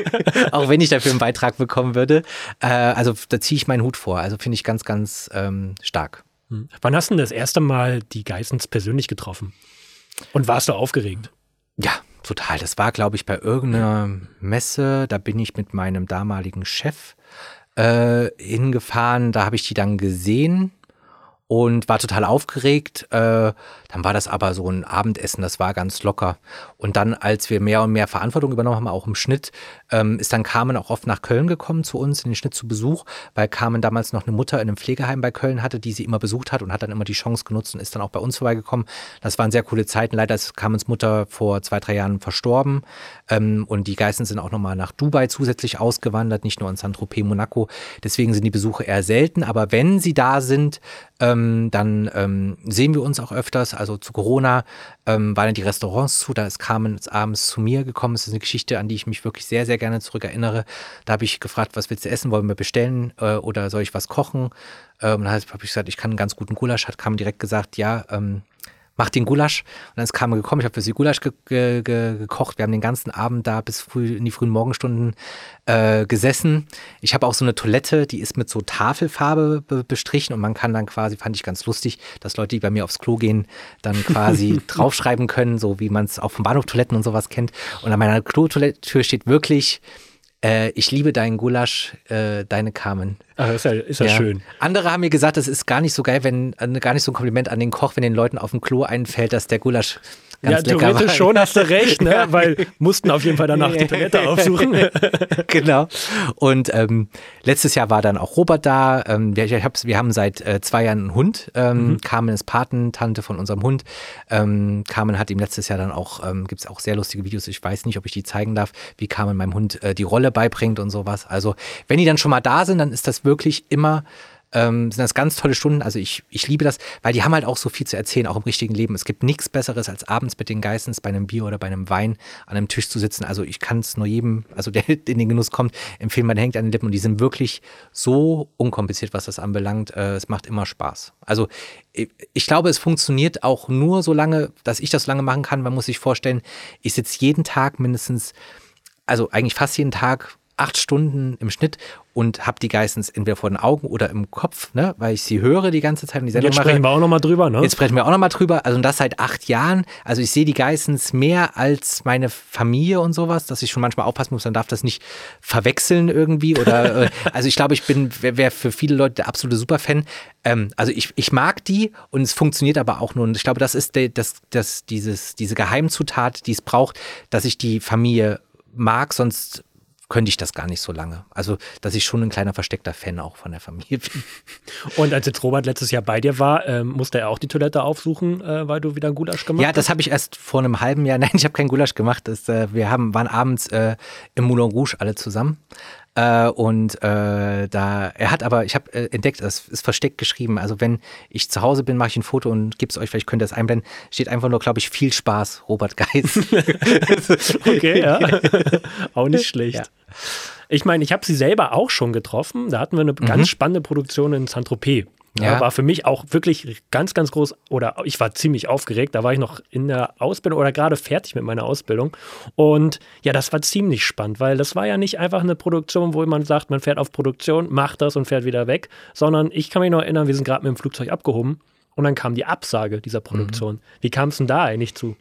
Auch wenn ich dafür einen Beitrag bekommen würde. Äh, also da ziehe ich meinen Hut vor. Also finde ich ganz, ganz ähm, stark. Hm. Wann hast du denn das erste Mal die Geissens persönlich getroffen? Und warst du aufgeregt? Ja, total. Das war, glaube ich, bei irgendeiner Messe. Da bin ich mit meinem damaligen Chef äh, hingefahren. Da habe ich die dann gesehen und war total aufgeregt. Äh, dann war das aber so ein Abendessen, das war ganz locker. Und dann, als wir mehr und mehr Verantwortung übernommen haben, auch im Schnitt, ähm, ist dann Carmen auch oft nach Köln gekommen zu uns, in den Schnitt zu Besuch, weil Carmen damals noch eine Mutter in einem Pflegeheim bei Köln hatte, die sie immer besucht hat und hat dann immer die Chance genutzt und ist dann auch bei uns vorbeigekommen. Das waren sehr coole Zeiten. Leider ist Carmens Mutter vor zwei, drei Jahren verstorben. Ähm, und die Geissens sind auch nochmal nach Dubai zusätzlich ausgewandert, nicht nur in Saint-Tropez, Monaco. Deswegen sind die Besuche eher selten. Aber wenn sie da sind, ähm, dann ähm, sehen wir uns auch öfters. Also zu Corona ähm, waren die Restaurants zu. Da ist Carmen abends zu mir gekommen. Das ist eine Geschichte, an die ich mich wirklich sehr, sehr gerne zurückerinnere. Da habe ich gefragt, was willst du essen? Wollen wir bestellen äh, oder soll ich was kochen? Ähm, dann habe ich gesagt, ich kann einen ganz guten Gulasch. Hat Carmen direkt gesagt, ja, ähm, mach den Gulasch. Und dann ist Carmen gekommen, ich habe für sie Gulasch ge ge ge gekocht. Wir haben den ganzen Abend da bis früh in die frühen Morgenstunden äh, gesessen. Ich habe auch so eine Toilette, die ist mit so Tafelfarbe be bestrichen und man kann dann quasi, fand ich ganz lustig, dass Leute, die bei mir aufs Klo gehen, dann quasi draufschreiben können, so wie man es auch vom Bahnhof Toiletten und sowas kennt. Und an meiner Klotoilettür steht wirklich, Äh, ich liebe deinen Gulasch, äh, deine Carmen. Ach, ist ja, ist ja, ja schön. Andere haben mir gesagt, es ist gar nicht so geil, wenn, äh, gar nicht so ein Kompliment an den Koch, wenn den Leuten auf dem Klo einfällt, dass der Gulasch ganz ja, lecker war. Ja, theoretisch schon, hast du recht, ne? Ja. Weil mussten auf jeden Fall danach die Toilette aufsuchen. Genau. Und ähm, letztes Jahr war dann auch Robert da. Ähm, wir, ich hab's, wir haben seit äh, zwei Jahren einen Hund. Ähm, mhm. Carmen ist Patentante von unserem Hund. Ähm, Carmen hat ihm letztes Jahr dann auch, ähm, gibt es auch sehr lustige Videos, ich weiß nicht, ob ich die zeigen darf, wie Carmen meinem Hund äh, die Rolle beibringt und sowas. Also wenn die dann schon mal da sind, dann ist das wirklich immer Ähm, sind das ganz tolle Stunden, also ich, ich liebe das, weil die haben halt auch so viel zu erzählen, auch im richtigen Leben. Es gibt nichts Besseres, als abends mit den Geissens bei einem Bier oder bei einem Wein an einem Tisch zu sitzen. Also ich kann es nur jedem, also der in den Genuss kommt, empfehlen, man hängt an den Lippen und die sind wirklich so unkompliziert, was das anbelangt. Äh, es macht immer Spaß. Also ich, ich glaube, es funktioniert auch nur so lange, dass ich das so lange machen kann. Man muss sich vorstellen, ich sitze jeden Tag mindestens, also eigentlich fast jeden Tag acht Stunden im Schnitt und habe die Geissens entweder vor den Augen oder im Kopf, ne, weil ich sie höre die ganze Zeit und die Sendung Jetzt mache. sprechen wir auch nochmal drüber, ne? Jetzt sprechen wir auch nochmal drüber. Also und das seit acht Jahren. Also ich sehe die Geissens mehr als meine Familie und sowas, dass ich schon manchmal aufpassen muss, man darf das nicht verwechseln irgendwie. Oder äh, also ich glaube, ich bin, wäre wär für viele Leute der absolute Superfan. Ähm, also ich, ich mag die und es funktioniert aber auch nur. Und ich glaube, das ist der, das, das, dieses, diese Geheimzutat, die es braucht, dass ich die Familie mag, sonst könnte ich das gar nicht so lange. Also, dass ich schon ein kleiner versteckter Fan auch von der Familie bin. Und als jetzt Robert letztes Jahr bei dir war, ähm, musste er auch die Toilette aufsuchen, äh, weil du wieder einen Gulasch gemacht hast? Ja, das habe ich erst vor einem halben Jahr, nein, ich habe keinen Gulasch gemacht. Das, äh, wir haben, waren abends äh, im Moulin Rouge alle zusammen. Äh, und äh, da, er hat aber, ich habe äh, entdeckt, es ist versteckt geschrieben. Also wenn ich zu Hause bin, mache ich ein Foto und gebe es euch, vielleicht könnt ihr das einblenden. Steht einfach nur, glaube ich, viel Spaß, Robert Geiss. Okay, ja. Auch nicht schlecht. Ja. Ich meine, ich habe sie selber auch schon getroffen. Da hatten wir eine mhm. ganz spannende Produktion in Saint-Tropez. Ja, ja. War für mich auch wirklich ganz, ganz groß, oder ich war ziemlich aufgeregt, da war ich noch in der Ausbildung oder gerade fertig mit meiner Ausbildung und ja, das war ziemlich spannend, weil das war ja nicht einfach eine Produktion, wo man sagt, man fährt auf Produktion, macht das und fährt wieder weg, sondern ich kann mich noch erinnern, wir sind gerade mit dem Flugzeug abgehoben und dann kam die Absage dieser Produktion. Mhm. Wie kam es denn da eigentlich zu?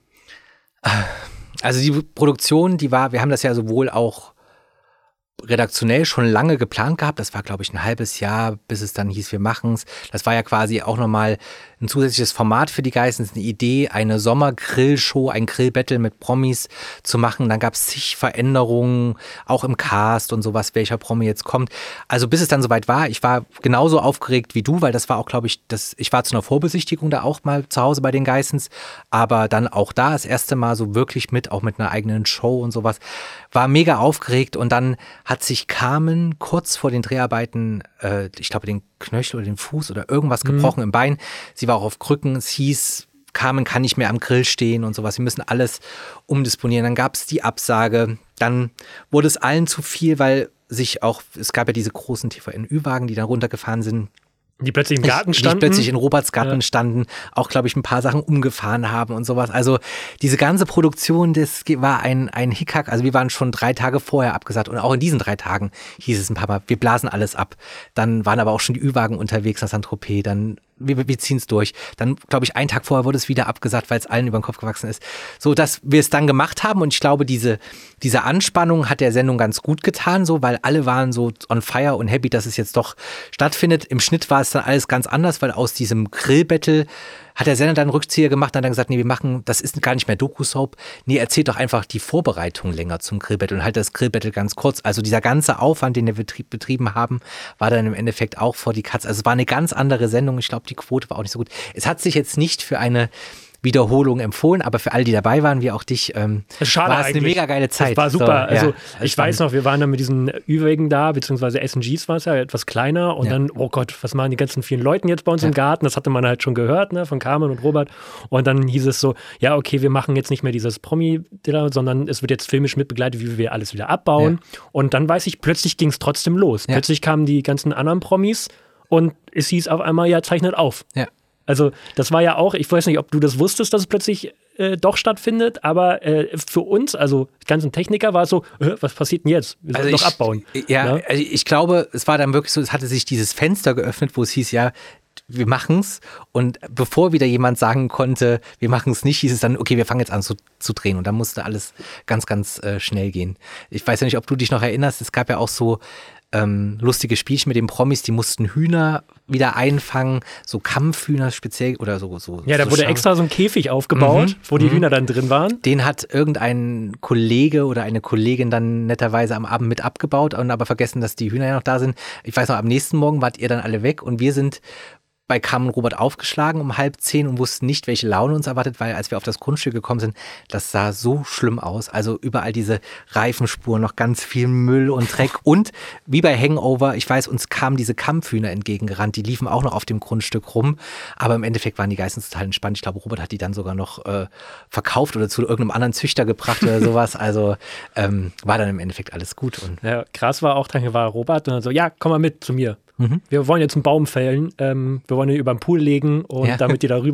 Also die Produktion, die war, wir haben das ja sowohl auch redaktionell schon lange geplant gehabt. Das war, glaube ich, ein halbes Jahr, bis es dann hieß, wir machen's. Das war ja quasi auch nochmal ein zusätzliches Format für die Geissens, eine Idee, eine Sommer-Grill-Show, ein Grill-Battle mit Promis zu machen. Dann gab es zig Veränderungen, auch im Cast und sowas, welcher Promi jetzt kommt. Also bis es dann soweit war, ich war genauso aufgeregt wie du, weil das war auch, glaube ich, das, ich war zu einer Vorbesichtigung da auch mal zu Hause bei den Geissens, aber dann auch da das erste Mal so wirklich mit, auch mit einer eigenen Show und sowas, war mega aufgeregt und dann hat sich Carmen kurz vor den Dreharbeiten, äh, ich glaube, den Knöchel oder den Fuß oder irgendwas gebrochen mhm. im Bein. Sie war auch auf Krücken. Es hieß, Carmen kann nicht mehr am Grill stehen und sowas. Wir müssen alles umdisponieren. Dann gab es die Absage. Dann wurde es allen zu viel, weil sich auch, es gab ja diese großen T V N Ü-Wagen, die dann runtergefahren sind. Die plötzlich im Garten standen. Die plötzlich in Roberts Garten ja. standen, auch, glaube ich, ein paar Sachen umgefahren haben und sowas. Also diese ganze Produktion, das war ein, ein Hickhack. Also wir waren schon drei Tage vorher abgesagt und auch in diesen drei Tagen hieß es ein paar Mal, wir blasen alles ab. Dann waren aber auch schon die Ü-Wagen unterwegs nach Saint-Tropez, dann wir, wir ziehen es durch. Dann, glaube ich, einen Tag vorher wurde es wieder abgesagt, weil es allen über den Kopf gewachsen ist. So, dass wir es dann gemacht haben und ich glaube, diese, diese Anspannung hat der Sendung ganz gut getan, so, weil alle waren so on fire und happy, dass es jetzt doch stattfindet. Im Schnitt war es dann alles ganz anders, weil aus diesem Grill-Battle hat der Sender dann einen Rückzieher gemacht und hat dann gesagt, nee, wir machen, das ist gar nicht mehr Doku-Soap. Nee, erzählt doch einfach die Vorbereitung länger zum Grill-Battle und halt das Grill-Battle ganz kurz. Also dieser ganze Aufwand, den wir betrieb, betrieben haben, war dann im Endeffekt auch vor die Katz. Also es war eine ganz andere Sendung. Ich glaube, die Quote war auch nicht so gut. Es hat sich jetzt nicht für eine Wiederholung empfohlen, aber für alle, die dabei waren, wie auch dich, ähm, Schade war es eine mega geile Zeit. Das war super. So, also ja, ich weiß noch, wir waren dann mit diesen Ü-Wagen da, beziehungsweise S and Gs war es ja etwas kleiner und ja. dann, oh Gott, was machen die ganzen vielen Leuten jetzt bei uns ja. im Garten? Das hatte man halt schon gehört, ne, von Carmen und Robert. Und dann hieß es so, ja, okay, wir machen jetzt nicht mehr dieses Promi-Dinner, sondern es wird jetzt filmisch mitbegleitet, wie wir alles wieder abbauen. Ja. Und dann weiß ich, plötzlich ging es trotzdem los. Ja. Plötzlich kamen die ganzen anderen Promis und es hieß auf einmal, ja, zeichnet auf. Ja. Also das war ja auch, ich weiß nicht, ob du das wusstest, dass es plötzlich äh, doch stattfindet, aber äh, für uns, also die ganzen Techniker, war es so, äh, was passiert denn jetzt? Wir sollen also doch abbauen. Ja, ja? Also ich glaube, es war dann wirklich so, es hatte sich dieses Fenster geöffnet, wo es hieß, ja, wir machen's. Und bevor wieder jemand sagen konnte, wir machen es nicht, hieß es dann, okay, wir fangen jetzt an zu, zu drehen. Und dann musste alles ganz, ganz äh, schnell gehen. Ich weiß ja nicht, ob du dich noch erinnerst, es gab ja auch so Ähm, lustige Spielchen mit den Promis, die mussten Hühner wieder einfangen, so Kampfhühner speziell oder so. so ja, da so wurde Schau- extra so ein Käfig aufgebaut, mhm. wo die mhm. Hühner dann drin waren. Den hat irgendein Kollege oder eine Kollegin dann netterweise am Abend mit abgebaut und aber vergessen, dass die Hühner ja noch da sind. Ich weiß noch, am nächsten Morgen wart ihr dann alle weg und wir sind bei Carmen und Robert aufgeschlagen um halb zehn und wussten nicht, welche Laune uns erwartet, weil als wir auf das Grundstück gekommen sind, das sah so schlimm aus. Also überall diese Reifenspuren, noch ganz viel Müll und Dreck und wie bei Hangover, ich weiß, uns kamen diese Kampfhühner entgegengerannt, die liefen auch noch auf dem Grundstück rum, aber im Endeffekt waren die Geissens total entspannt. Ich glaube, Robert hat die dann sogar noch äh, verkauft oder zu irgendeinem anderen Züchter gebracht oder sowas. Also ähm, war dann im Endeffekt alles gut. Und ja, krass war auch, dann war Robert und dann so, ja, komm mal mit zu mir. Mhm. Wir wollen jetzt einen Baum fällen, ähm, wir wollen ihn über den Pool legen und ja. damit die darüber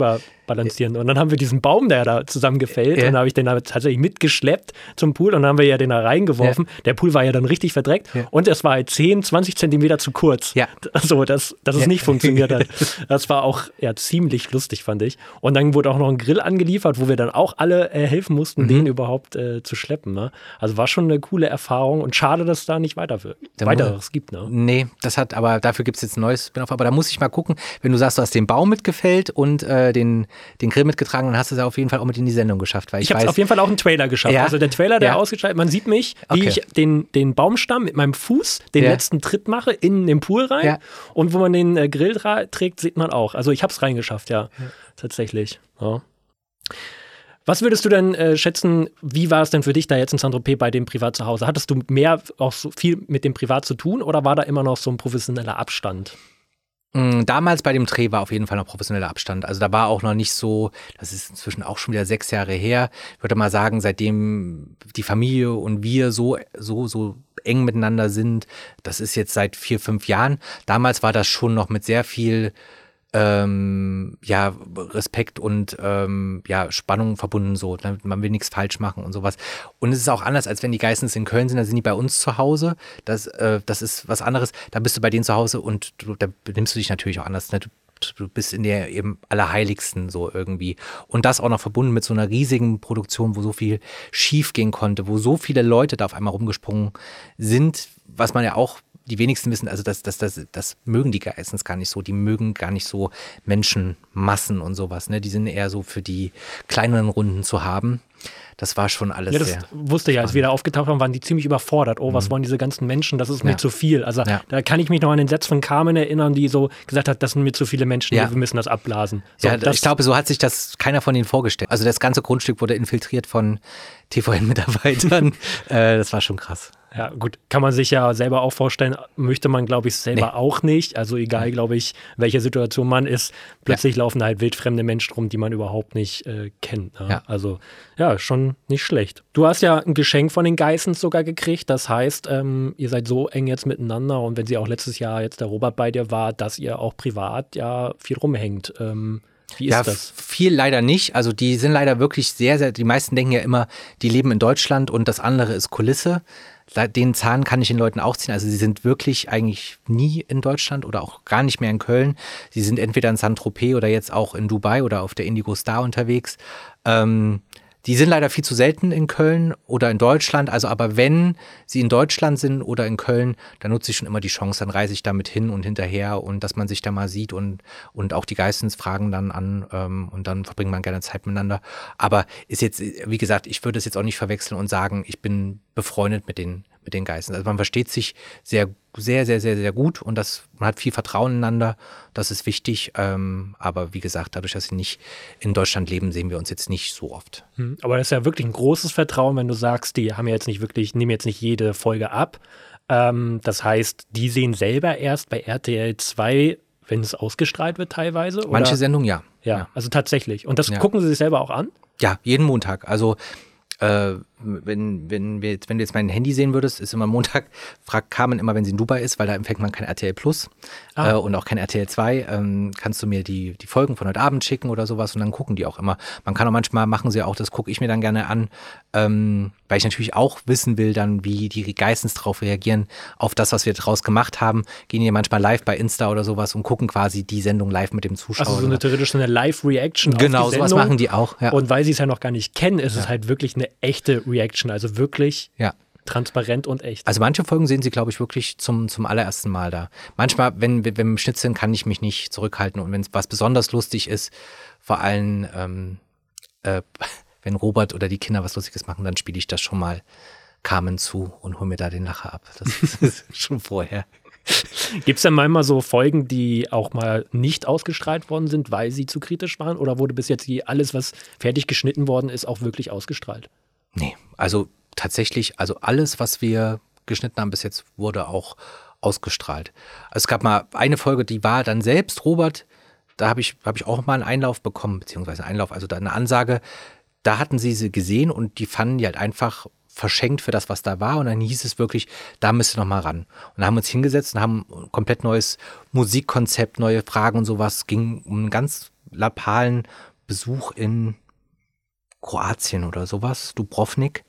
balancieren. Und dann haben wir diesen Baum, der da zusammengefällt, Ja. und dann habe ich den da tatsächlich mitgeschleppt zum Pool und dann haben wir ja den da reingeworfen. Ja. Der Pool war ja dann richtig verdreckt ja. und es war halt zehn, zwanzig Zentimeter zu kurz. Ja. So, dass, dass es ja. nicht funktioniert hat. Das war auch ja, ziemlich lustig, fand ich. Und dann wurde auch noch ein Grill angeliefert, wo wir dann auch alle äh, helfen mussten, mhm. den überhaupt äh, zu schleppen. Ne? Also war schon eine coole Erfahrung und schade, dass es da nicht weiter für, weiteres gibt. Ne? Nee, das hat, aber dafür gibt es jetzt ein neues Spin-off. Aber da muss ich mal gucken, wenn du sagst, du hast den Baum mitgefällt und äh, den, den Grill mitgetragen, dann hast du es ja auf jeden Fall auch mit in die Sendung geschafft. Weil ich ich habe auf jeden Fall auch einen Trailer geschafft. Ja? Also der Trailer, der ja. ausgestrahlt, man sieht mich, wie okay. ich den, den Baumstamm mit meinem Fuß, den ja. letzten Tritt mache, in den Pool rein. Ja. Und wo man den äh, Grill tra- trägt, sieht man auch. Also ich habe es reingeschafft, ja, ja. tatsächlich. Ja. Was würdest du denn äh, schätzen, wie war es denn für dich da jetzt in Saint-Tropez bei dem Privat zu Hause? Hattest du mehr auch so viel mit dem Privat zu tun oder war da immer noch so ein professioneller Abstand? Damals bei dem Dreh war auf jeden Fall noch professioneller Abstand. Also da war auch noch nicht so, das ist inzwischen auch schon wieder sechs Jahre her, ich würde mal sagen, seitdem die Familie und wir so, so, so eng miteinander sind, das ist jetzt seit vier, fünf Jahren. Damals war das schon noch mit sehr viel Ähm, ja, Respekt und ähm, ja, Spannung verbunden so. Ne? Man will nichts falsch machen und sowas. Und es ist auch anders, als wenn die Geissens in Köln sind, da sind die bei uns zu Hause. Das, äh, das ist was anderes. Da bist du bei denen zu Hause und du, da benimmst du dich natürlich auch anders. Ne? Du, du bist in der eben Allerheiligsten so irgendwie. Und das auch noch verbunden mit so einer riesigen Produktion, wo so viel schief gehen konnte, wo so viele Leute da auf einmal rumgesprungen sind, was man ja auch die wenigsten wissen, also das, das, das, das mögen die Geissens gar nicht so. Die mögen gar nicht so Menschenmassen und sowas. Ne? Die sind eher so für die kleineren Runden zu haben. Das war schon alles ja, das sehr wusste ich ja, als wir da aufgetaucht haben, waren die ziemlich überfordert. Oh, was mhm. wollen diese ganzen Menschen? Das ist mir ja. zu viel. Also ja. da kann ich mich noch an den Satz von Carmen erinnern, die so gesagt hat, das sind mir zu viele Menschen, ja. wir müssen das abblasen. So, ja, das ich glaube, so hat sich das keiner von denen vorgestellt. Also das ganze Grundstück wurde infiltriert von T V N-Mitarbeitern. äh, das war schon krass. Ja, gut, kann man sich ja selber auch vorstellen, möchte man, glaube ich, selber nee. auch nicht. Also egal, glaube ich, welche Situation man ist, plötzlich ja. laufen halt wildfremde Menschen rum, die man überhaupt nicht äh, kennt. Ne? Ja. Also ja, schon nicht schlecht. Du hast ja ein Geschenk von den Geissens sogar gekriegt. Das heißt, ähm, ihr seid so eng jetzt miteinander und wenn sie auch letztes Jahr jetzt der Robert bei dir war, dass ihr auch privat ja viel rumhängt. Ähm, Wie ist ja, das? Viel leider nicht. Also die sind leider wirklich sehr, sehr, die meisten denken ja immer, die leben in Deutschland und das andere ist Kulisse. Den Zahn kann ich den Leuten auch ziehen. Also sie sind wirklich eigentlich nie in Deutschland oder auch gar nicht mehr in Köln. Sie sind entweder in Saint-Tropez oder jetzt auch in Dubai oder auf der Indigo Star unterwegs. Ähm, Die sind leider viel zu selten in Köln oder in Deutschland. Also aber wenn sie in Deutschland sind oder in Köln, dann nutze ich schon immer die Chance. Dann reise ich damit hin und hinterher und dass man sich da mal sieht und, und auch die Geissens fragen dann an ähm, und dann verbringt man gerne Zeit miteinander. Aber ist jetzt, wie gesagt, ich würde es jetzt auch nicht verwechseln und sagen, ich bin befreundet mit den, mit den Geissens. Also man versteht sich sehr, sehr, sehr, sehr, sehr gut und das, man hat viel Vertrauen ineinander. Das ist wichtig. Ähm, aber wie gesagt, dadurch, dass sie nicht in Deutschland leben, sehen wir uns jetzt nicht so oft. Aber das ist ja wirklich ein großes Vertrauen, wenn du sagst, die haben ja jetzt nicht wirklich, nehmen jetzt nicht jede Folge ab. Ähm, das heißt, die sehen selber erst bei R T L zwei, wenn es ausgestrahlt wird teilweise? Oder? Manche Sendungen ja. ja. Ja, also tatsächlich. Und das ja. gucken sie sich selber auch an? Ja, jeden Montag. Also Äh, wenn, wenn, wir jetzt, wenn du jetzt mein Handy sehen würdest, ist immer Montag, fragt Carmen immer, wenn sie in Dubai ist, weil da empfängt man kein R T L Plus ah. äh, und auch kein R T L zwei. Ähm, kannst du mir die, die Folgen von heute Abend schicken oder sowas und dann gucken die auch immer. Man kann auch manchmal, machen sie auch, das gucke ich mir dann gerne an, ähm, weil ich natürlich auch wissen will dann, wie die Geissens drauf reagieren, auf das, was wir draus gemacht haben. Gehen die manchmal live bei Insta oder sowas und gucken quasi die Sendung live mit dem Zuschauer. Also so eine theoretisch eine Live-Reaction genau, auf die sowas Sendung. machen die auch. Ja. Und weil sie es ja noch gar nicht kennen, ist ja. es halt wirklich eine echte Reaction, also wirklich ja. transparent und echt. Also manche Folgen sehen sie, glaube ich, wirklich zum, zum allerersten Mal da. Manchmal, wenn wir im Schnitt sind, kann ich mich nicht zurückhalten und wenn es was besonders lustig ist, vor allem ähm, äh, wenn Robert oder die Kinder was Lustiges machen, dann spiele ich das schon mal Carmen zu und hole mir da den Lacher ab. Das ist schon vorher. Gibt es denn manchmal so Folgen, die auch mal nicht ausgestrahlt worden sind, weil sie zu kritisch waren? Oder wurde bis jetzt die, alles, was fertig geschnitten worden ist, auch wirklich ausgestrahlt? Nee, also tatsächlich, also alles, was wir geschnitten haben bis jetzt, wurde auch ausgestrahlt. Also es gab mal eine Folge, die war dann selbst, Robert, da habe ich, hab ich auch mal einen Einlauf bekommen, beziehungsweise Einlauf, also da eine Ansage, da hatten sie sie gesehen und die fanden die halt einfach verschenkt für das, was da war. Und dann hieß es wirklich, da müsst ihr noch mal ran. Und dann haben wir uns hingesetzt und haben ein komplett neues Musikkonzept, neue Fragen und sowas. Ging um einen ganz lappalen Besuch in Kroatien oder sowas, Dubrovnik.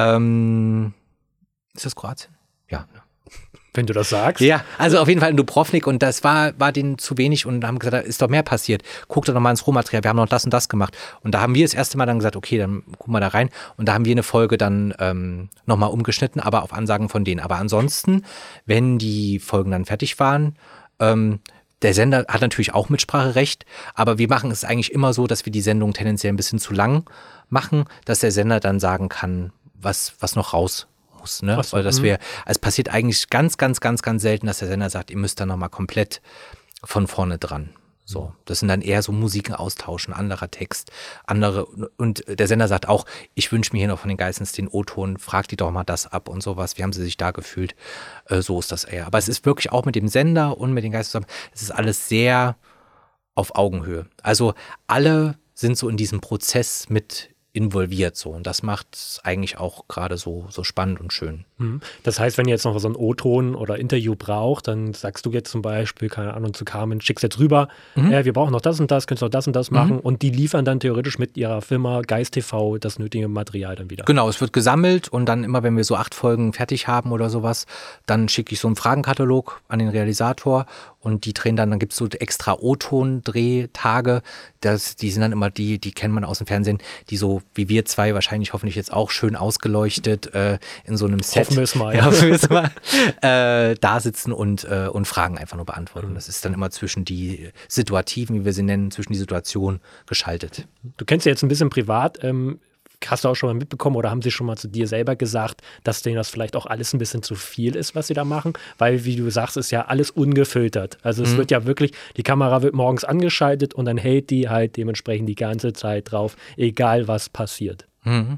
Ähm, ist das Kroatien? Ja, ne? Wenn du das sagst. Ja, also auf jeden Fall in Dubrovnik und das war, war denen zu wenig und haben gesagt, da ist doch mehr passiert. Guck doch nochmal ins Rohmaterial, wir haben noch das und das gemacht. Und da haben wir das erste Mal dann gesagt, okay, dann gucken wir da rein. Und da haben wir eine Folge dann ähm, nochmal umgeschnitten, aber auf Ansagen von denen. Aber ansonsten, wenn die Folgen dann fertig waren, ähm, der Sender hat natürlich auch Mitspracherecht, aber wir machen es eigentlich immer so, dass wir die Sendung tendenziell ein bisschen zu lang machen, dass der Sender dann sagen kann, was, was noch raus muss, ne? So, Weil das wäre, es passiert eigentlich ganz, ganz, ganz, ganz selten, dass der Sender sagt, ihr müsst dann nochmal komplett von vorne dran. So, das sind dann eher so Musiken austauschen, anderer Text, andere, und der Sender sagt auch, ich wünsche mir hier noch von den Geissens den O-Ton, fragt die doch mal das ab und sowas, wie haben sie sich da gefühlt, äh, so ist das eher. Aber es ist wirklich auch mit dem Sender und mit den Geissens zusammen, es ist alles sehr auf Augenhöhe. Also alle sind so in diesem Prozess mit involviert so und das macht es eigentlich auch gerade so, so spannend und schön. Das heißt, wenn ihr jetzt noch so einen O-Ton oder Interview braucht, dann sagst du jetzt zum Beispiel, keine Ahnung, zu Carmen, schickst jetzt rüber, mhm. äh, wir brauchen noch das und das, könntest noch das und das machen mhm. und die liefern dann theoretisch mit ihrer Firma Geist T V das nötige Material dann wieder. Genau, es wird gesammelt und dann immer, wenn wir so acht Folgen fertig haben oder sowas, dann schicke ich so einen Fragenkatalog an den Realisator und die drehen dann, dann gibt es so extra O-Ton-Drehtage, das, die sind dann immer die, die kennt man aus dem Fernsehen, die so wie wir zwei wahrscheinlich hoffentlich jetzt auch schön ausgeleuchtet äh, in so einem Set. Hoffen wir es mal. Ja, hoffen wir es mal. äh, da sitzen und, äh, und Fragen einfach nur beantworten. Das ist dann immer zwischen die Situativen, wie wir sie nennen, zwischen die Situation geschaltet. Du kennst ja jetzt ein bisschen privat, ähm, hast du auch schon mal mitbekommen oder haben sie schon mal zu dir selber gesagt, dass denen das vielleicht auch alles ein bisschen zu viel ist, was sie da machen? Weil, wie du sagst, ist ja alles ungefiltert. Also es mhm. wird ja wirklich, die Kamera wird morgens angeschaltet und dann hält die halt dementsprechend die ganze Zeit drauf, egal was passiert. Mhm.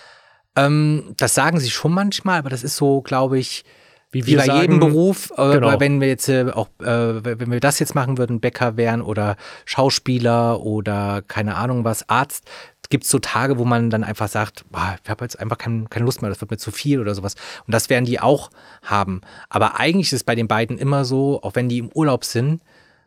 Ähm, das sagen sie schon manchmal, aber das ist so, glaube ich, Wie, wie wir bei sagen, jedem Beruf, äh, genau. weil wenn wir jetzt äh, auch, äh, wenn wir das jetzt machen würden, Bäcker wären oder Schauspieler oder keine Ahnung was, Arzt, gibt es so Tage, wo man dann einfach sagt, boah, ich habe jetzt einfach kein, keine Lust mehr, das wird mir zu viel oder sowas. Und das werden die auch haben. Aber eigentlich ist es bei den beiden immer so, auch wenn die im Urlaub sind,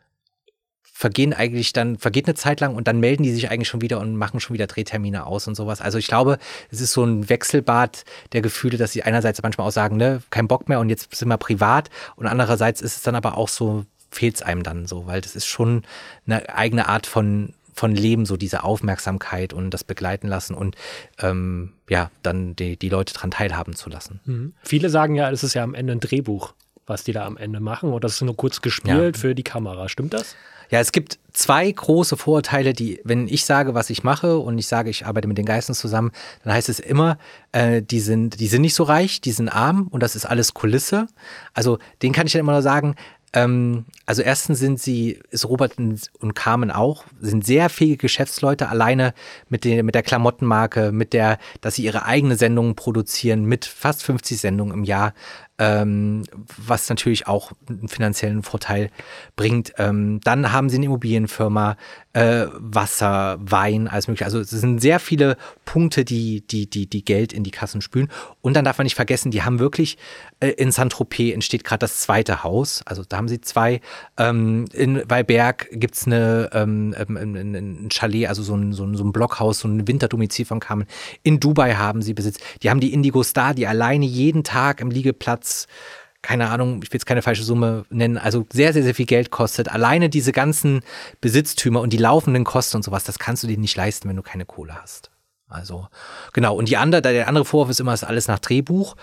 vergehen eigentlich dann, vergeht eine Zeit lang und dann melden die sich eigentlich schon wieder und machen schon wieder Drehtermine aus und sowas. Also ich glaube, es ist so ein Wechselbad der Gefühle, dass sie einerseits manchmal auch sagen, ne, kein Bock mehr und jetzt sind wir privat und andererseits ist es dann aber auch so, fehlt es einem dann so, weil das ist schon eine eigene Art von von Leben, so diese Aufmerksamkeit und das begleiten lassen und ähm, ja, dann die, die Leute daran teilhaben zu lassen. Mhm. Viele sagen ja, es ist ja am Ende ein Drehbuch, was die da am Ende machen oder das ist nur kurz gespielt ja. für die Kamera. Stimmt das? Ja, es gibt zwei große Vorurteile, die, wenn ich sage, was ich mache und ich sage, ich arbeite mit den Geistern zusammen, dann heißt es immer, äh, die sind, die sind nicht so reich, die sind arm und das ist alles Kulisse. Also den kann ich dann immer nur sagen, ähm, also erstens sind sie, ist Robert und Carmen auch, sind sehr fähige Geschäftsleute, alleine mit, den, mit der Klamottenmarke, mit der, dass sie ihre eigene Sendungen produzieren, mit fast fünfzig Sendungen im Jahr, ähm, was natürlich auch einen finanziellen Vorteil bringt. Ähm, dann haben sie eine Immobilienfirma, äh, Wasser, Wein, alles mögliche. Also es sind sehr viele Punkte, die, die, die, die Geld in die Kassen spülen. Und dann darf man nicht vergessen, die haben wirklich, äh, in Saint-Tropez entsteht gerade das zweite Haus. Also da haben sie zwei. Ähm, in Weiberg gibt es eine, ähm, ein, ein Chalet, also so ein, so, ein, so ein Blockhaus, so ein Winterdomizil von Carmen. In Dubai haben sie Besitz. Die haben die Indigo Star, die alleine jeden Tag im Liegeplatz, keine Ahnung, ich will jetzt keine falsche Summe nennen, also sehr, sehr, sehr viel Geld kostet. Alleine diese ganzen Besitztümer und die laufenden Kosten und sowas, das kannst du dir nicht leisten, wenn du keine Kohle hast. Also, genau. Und die andere, der andere Vorwurf ist immer, es ist alles nach Drehbuch.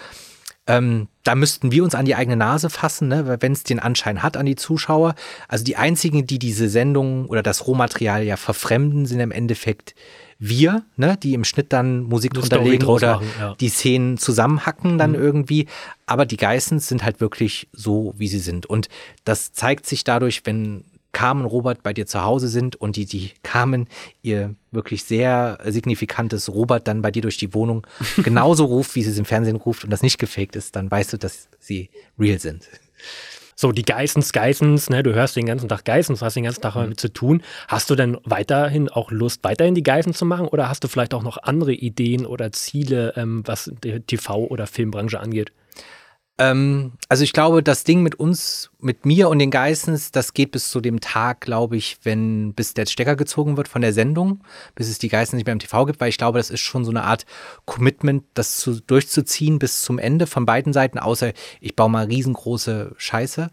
Ähm, da müssten wir uns an die eigene Nase fassen, ne, wenn es den Anschein hat an die Zuschauer. Also die einzigen, die diese Sendung oder das Rohmaterial ja verfremden, sind im Endeffekt wir, ne, die im Schnitt dann Musik drunter legen oder machen, ja. die Szenen zusammenhacken dann mhm. irgendwie. Aber die Geissens sind halt wirklich so, wie sie sind. Und das zeigt sich dadurch, wenn Carmen und Robert bei dir zu Hause sind und die, die Carmen ihr wirklich sehr signifikantes Robert dann bei dir durch die Wohnung genauso ruft, wie sie es im Fernsehen ruft und das nicht gefaked ist, dann weißt du, dass sie real sind. So, die Geissens, Geissens, ne, du hörst den ganzen Tag Geissens, hast den ganzen Tag damit zu tun. Hast du denn weiterhin auch Lust, weiterhin die Geissens zu machen oder hast du vielleicht auch noch andere Ideen oder Ziele, ähm, was die T V- oder Filmbranche angeht? Ähm, also ich glaube, das Ding mit uns, mit mir und den Geissens, das geht bis zu dem Tag, glaube ich, wenn bis der Stecker gezogen wird von der Sendung, bis es die Geissens nicht mehr im T V gibt, weil ich glaube, das ist schon so eine Art Commitment, das zu, durchzuziehen bis zum Ende von beiden Seiten, außer ich baue mal riesengroße Scheiße.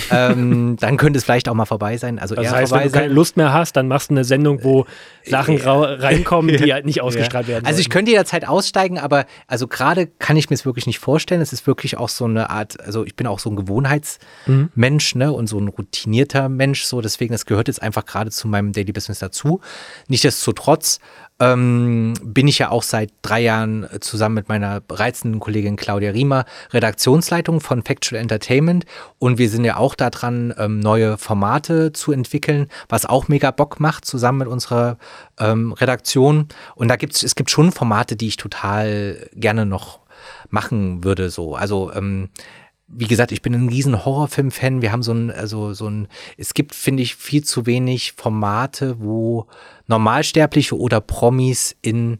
ähm, dann könnte es vielleicht auch mal vorbei sein. Also das eher heißt, vorbei wenn du keine sein. Lust mehr hast, dann machst du eine Sendung, wo Sachen ra- reinkommen, die halt nicht ausgestrahlt werden. Also ich sollten. könnte jederzeit aussteigen, aber also gerade kann ich mir es wirklich nicht vorstellen. Es ist wirklich auch so eine Art, also ich bin auch so ein Gewohnheitsmensch, mhm. ne, und so ein routinierter Mensch, so deswegen, das gehört jetzt einfach gerade zu meinem Daily Business dazu. Nichtsdestotrotz ähm, bin ich ja auch seit drei Jahren zusammen mit meiner reizenden Kollegin Claudia Riemer Redaktionsleitung von Factual Entertainment und wir sind ja auch da dran, ähm, neue Formate zu entwickeln, was auch mega Bock macht, zusammen mit unserer ähm, Redaktion. Und da gibt's, es gibt schon Formate, die ich total gerne noch machen würde, so. Also, ähm, wie gesagt, ich bin ein riesen Horrorfilm-Fan. Wir haben so ein, also so ein, es gibt, finde ich, viel zu wenig Formate, wo Normalsterbliche oder Promis in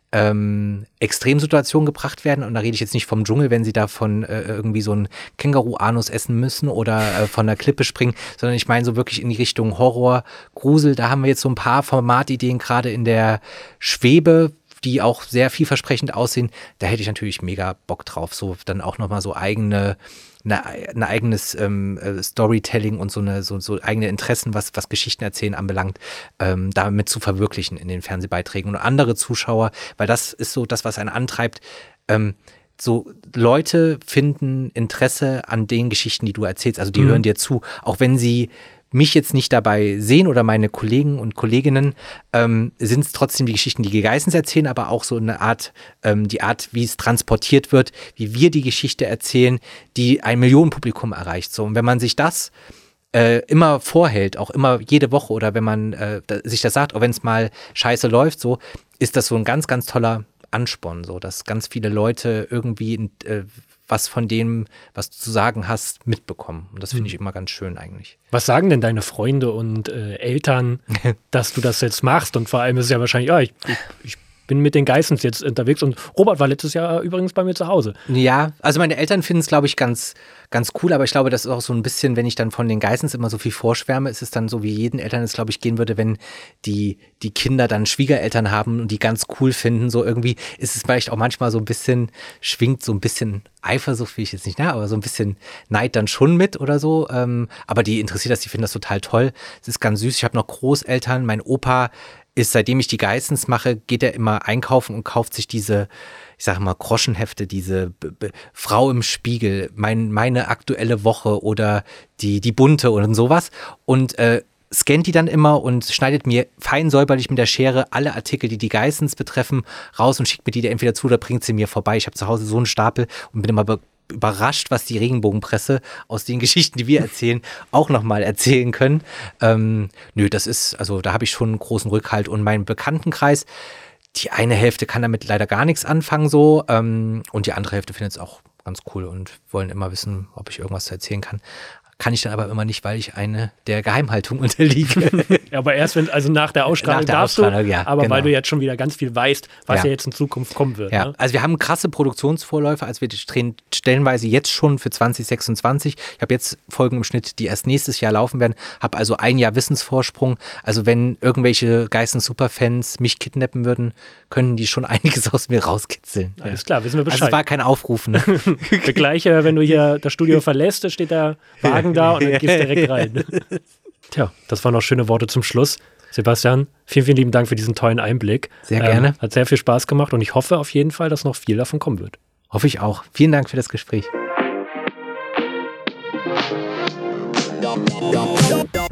ähm, Extremsituationen gebracht werden. Und da rede ich jetzt nicht vom Dschungel, wenn sie da von äh, irgendwie so ein Känguru-Anus essen müssen oder äh, von der Klippe springen, sondern ich meine so wirklich in die Richtung Horror, Grusel. Da haben wir jetzt so ein paar Formatideen gerade in der Schwebe, die auch sehr vielversprechend aussehen, da hätte ich natürlich mega Bock drauf, so dann auch nochmal so eigene, eine, ein eigenes ähm, Storytelling und so eine so, so eigene Interessen, was, was Geschichten erzählen anbelangt, ähm, damit zu verwirklichen in den Fernsehbeiträgen und andere Zuschauer, weil das ist so das, was einen antreibt, ähm, so Leute finden Interesse an den Geschichten, die du erzählst, also die mhm. hören dir zu, auch wenn sie mich jetzt nicht dabei sehen oder meine Kollegen und Kolleginnen, ähm, sind es trotzdem die Geschichten, die Geissens erzählen, aber auch so eine Art, ähm, die Art, wie es transportiert wird, wie wir die Geschichte erzählen, die ein Millionenpublikum erreicht. So, und wenn man sich das äh, immer vorhält, auch immer jede Woche oder wenn man äh, da, sich das sagt, auch wenn es mal scheiße läuft, so, ist das so ein ganz, ganz toller Ansporn, so, dass ganz viele Leute irgendwie äh, was von dem, was du zu sagen hast, mitbekommen. Und das finde ich immer ganz schön eigentlich. Was sagen denn deine Freunde und äh, Eltern, dass du das jetzt machst? Und vor allem ist es ja wahrscheinlich, ja, ich, ich, ich bin mit den Geissens jetzt unterwegs und Robert war letztes Jahr übrigens bei mir zu Hause. Ja, also meine Eltern finden es, glaube ich, ganz, ganz cool, aber ich glaube, das ist auch so ein bisschen, wenn ich dann von den Geissens immer so viel vorschwärme, ist es dann so, wie jeden Eltern es, glaube ich, gehen würde, wenn die, die Kinder dann Schwiegereltern haben und die ganz cool finden, so irgendwie ist es vielleicht auch manchmal so ein bisschen, schwingt so ein bisschen Eifersucht, will ich jetzt nicht, ne, aber so ein bisschen Neid dann schon mit oder so, ähm, aber die interessiert das, die finden das total toll, es ist ganz süß, ich habe noch Großeltern, mein Opa ist, seitdem ich die Geissens mache, geht er immer einkaufen und kauft sich diese, ich sage mal, Groschenhefte, diese B- B- Frau im Spiegel, mein, meine aktuelle Woche oder die, die bunte und sowas und äh, scannt die dann immer und schneidet mir fein säuberlich mit der Schere alle Artikel, die die Geissens betreffen, raus und schickt mir die entweder zu oder bringt sie mir vorbei. Ich habe zu Hause so einen Stapel und bin immer be- überrascht, was die Regenbogenpresse aus den Geschichten, die wir erzählen, auch nochmal erzählen können. Ähm, nö, das ist, also da habe ich schon einen großen Rückhalt und mein Bekanntenkreis, die eine Hälfte kann damit leider gar nichts anfangen so ähm, und die andere Hälfte findet es auch ganz cool und wollen immer wissen, ob ich irgendwas zu erzählen kann. Kann ich dann aber immer nicht, weil ich eine der Geheimhaltung unterliege. Ja, aber erst wenn, also nach der Ausstrahlung nach der darfst Ausstrahlung, du, ja, aber genau. weil du jetzt schon wieder ganz viel weißt, was ja, ja jetzt in Zukunft kommen wird. Ja, ne? also wir haben krasse Produktionsvorläufe, also wir drehen stellenweise jetzt schon für zwanzig sechsundzwanzig. Ich habe jetzt Folgen im Schnitt, die erst nächstes Jahr laufen werden, habe also ein Jahr Wissensvorsprung. Also wenn irgendwelche Geissens-Superfans mich kidnappen würden, können die schon einiges aus mir rauskitzeln. Alles klar, wissen wir Bescheid. Also es war kein Aufruf, ne? Gleich, äh, wenn du hier das Studio verlässt, da steht der Wagen da und dann gehst du direkt rein. Tja, das waren noch schöne Worte zum Schluss. Sebastian, vielen, vielen lieben Dank für diesen tollen Einblick. Sehr gerne. Ähm, hat sehr viel Spaß gemacht und ich hoffe auf jeden Fall, dass noch viel davon kommen wird. Hoffe ich auch. Vielen Dank für das Gespräch.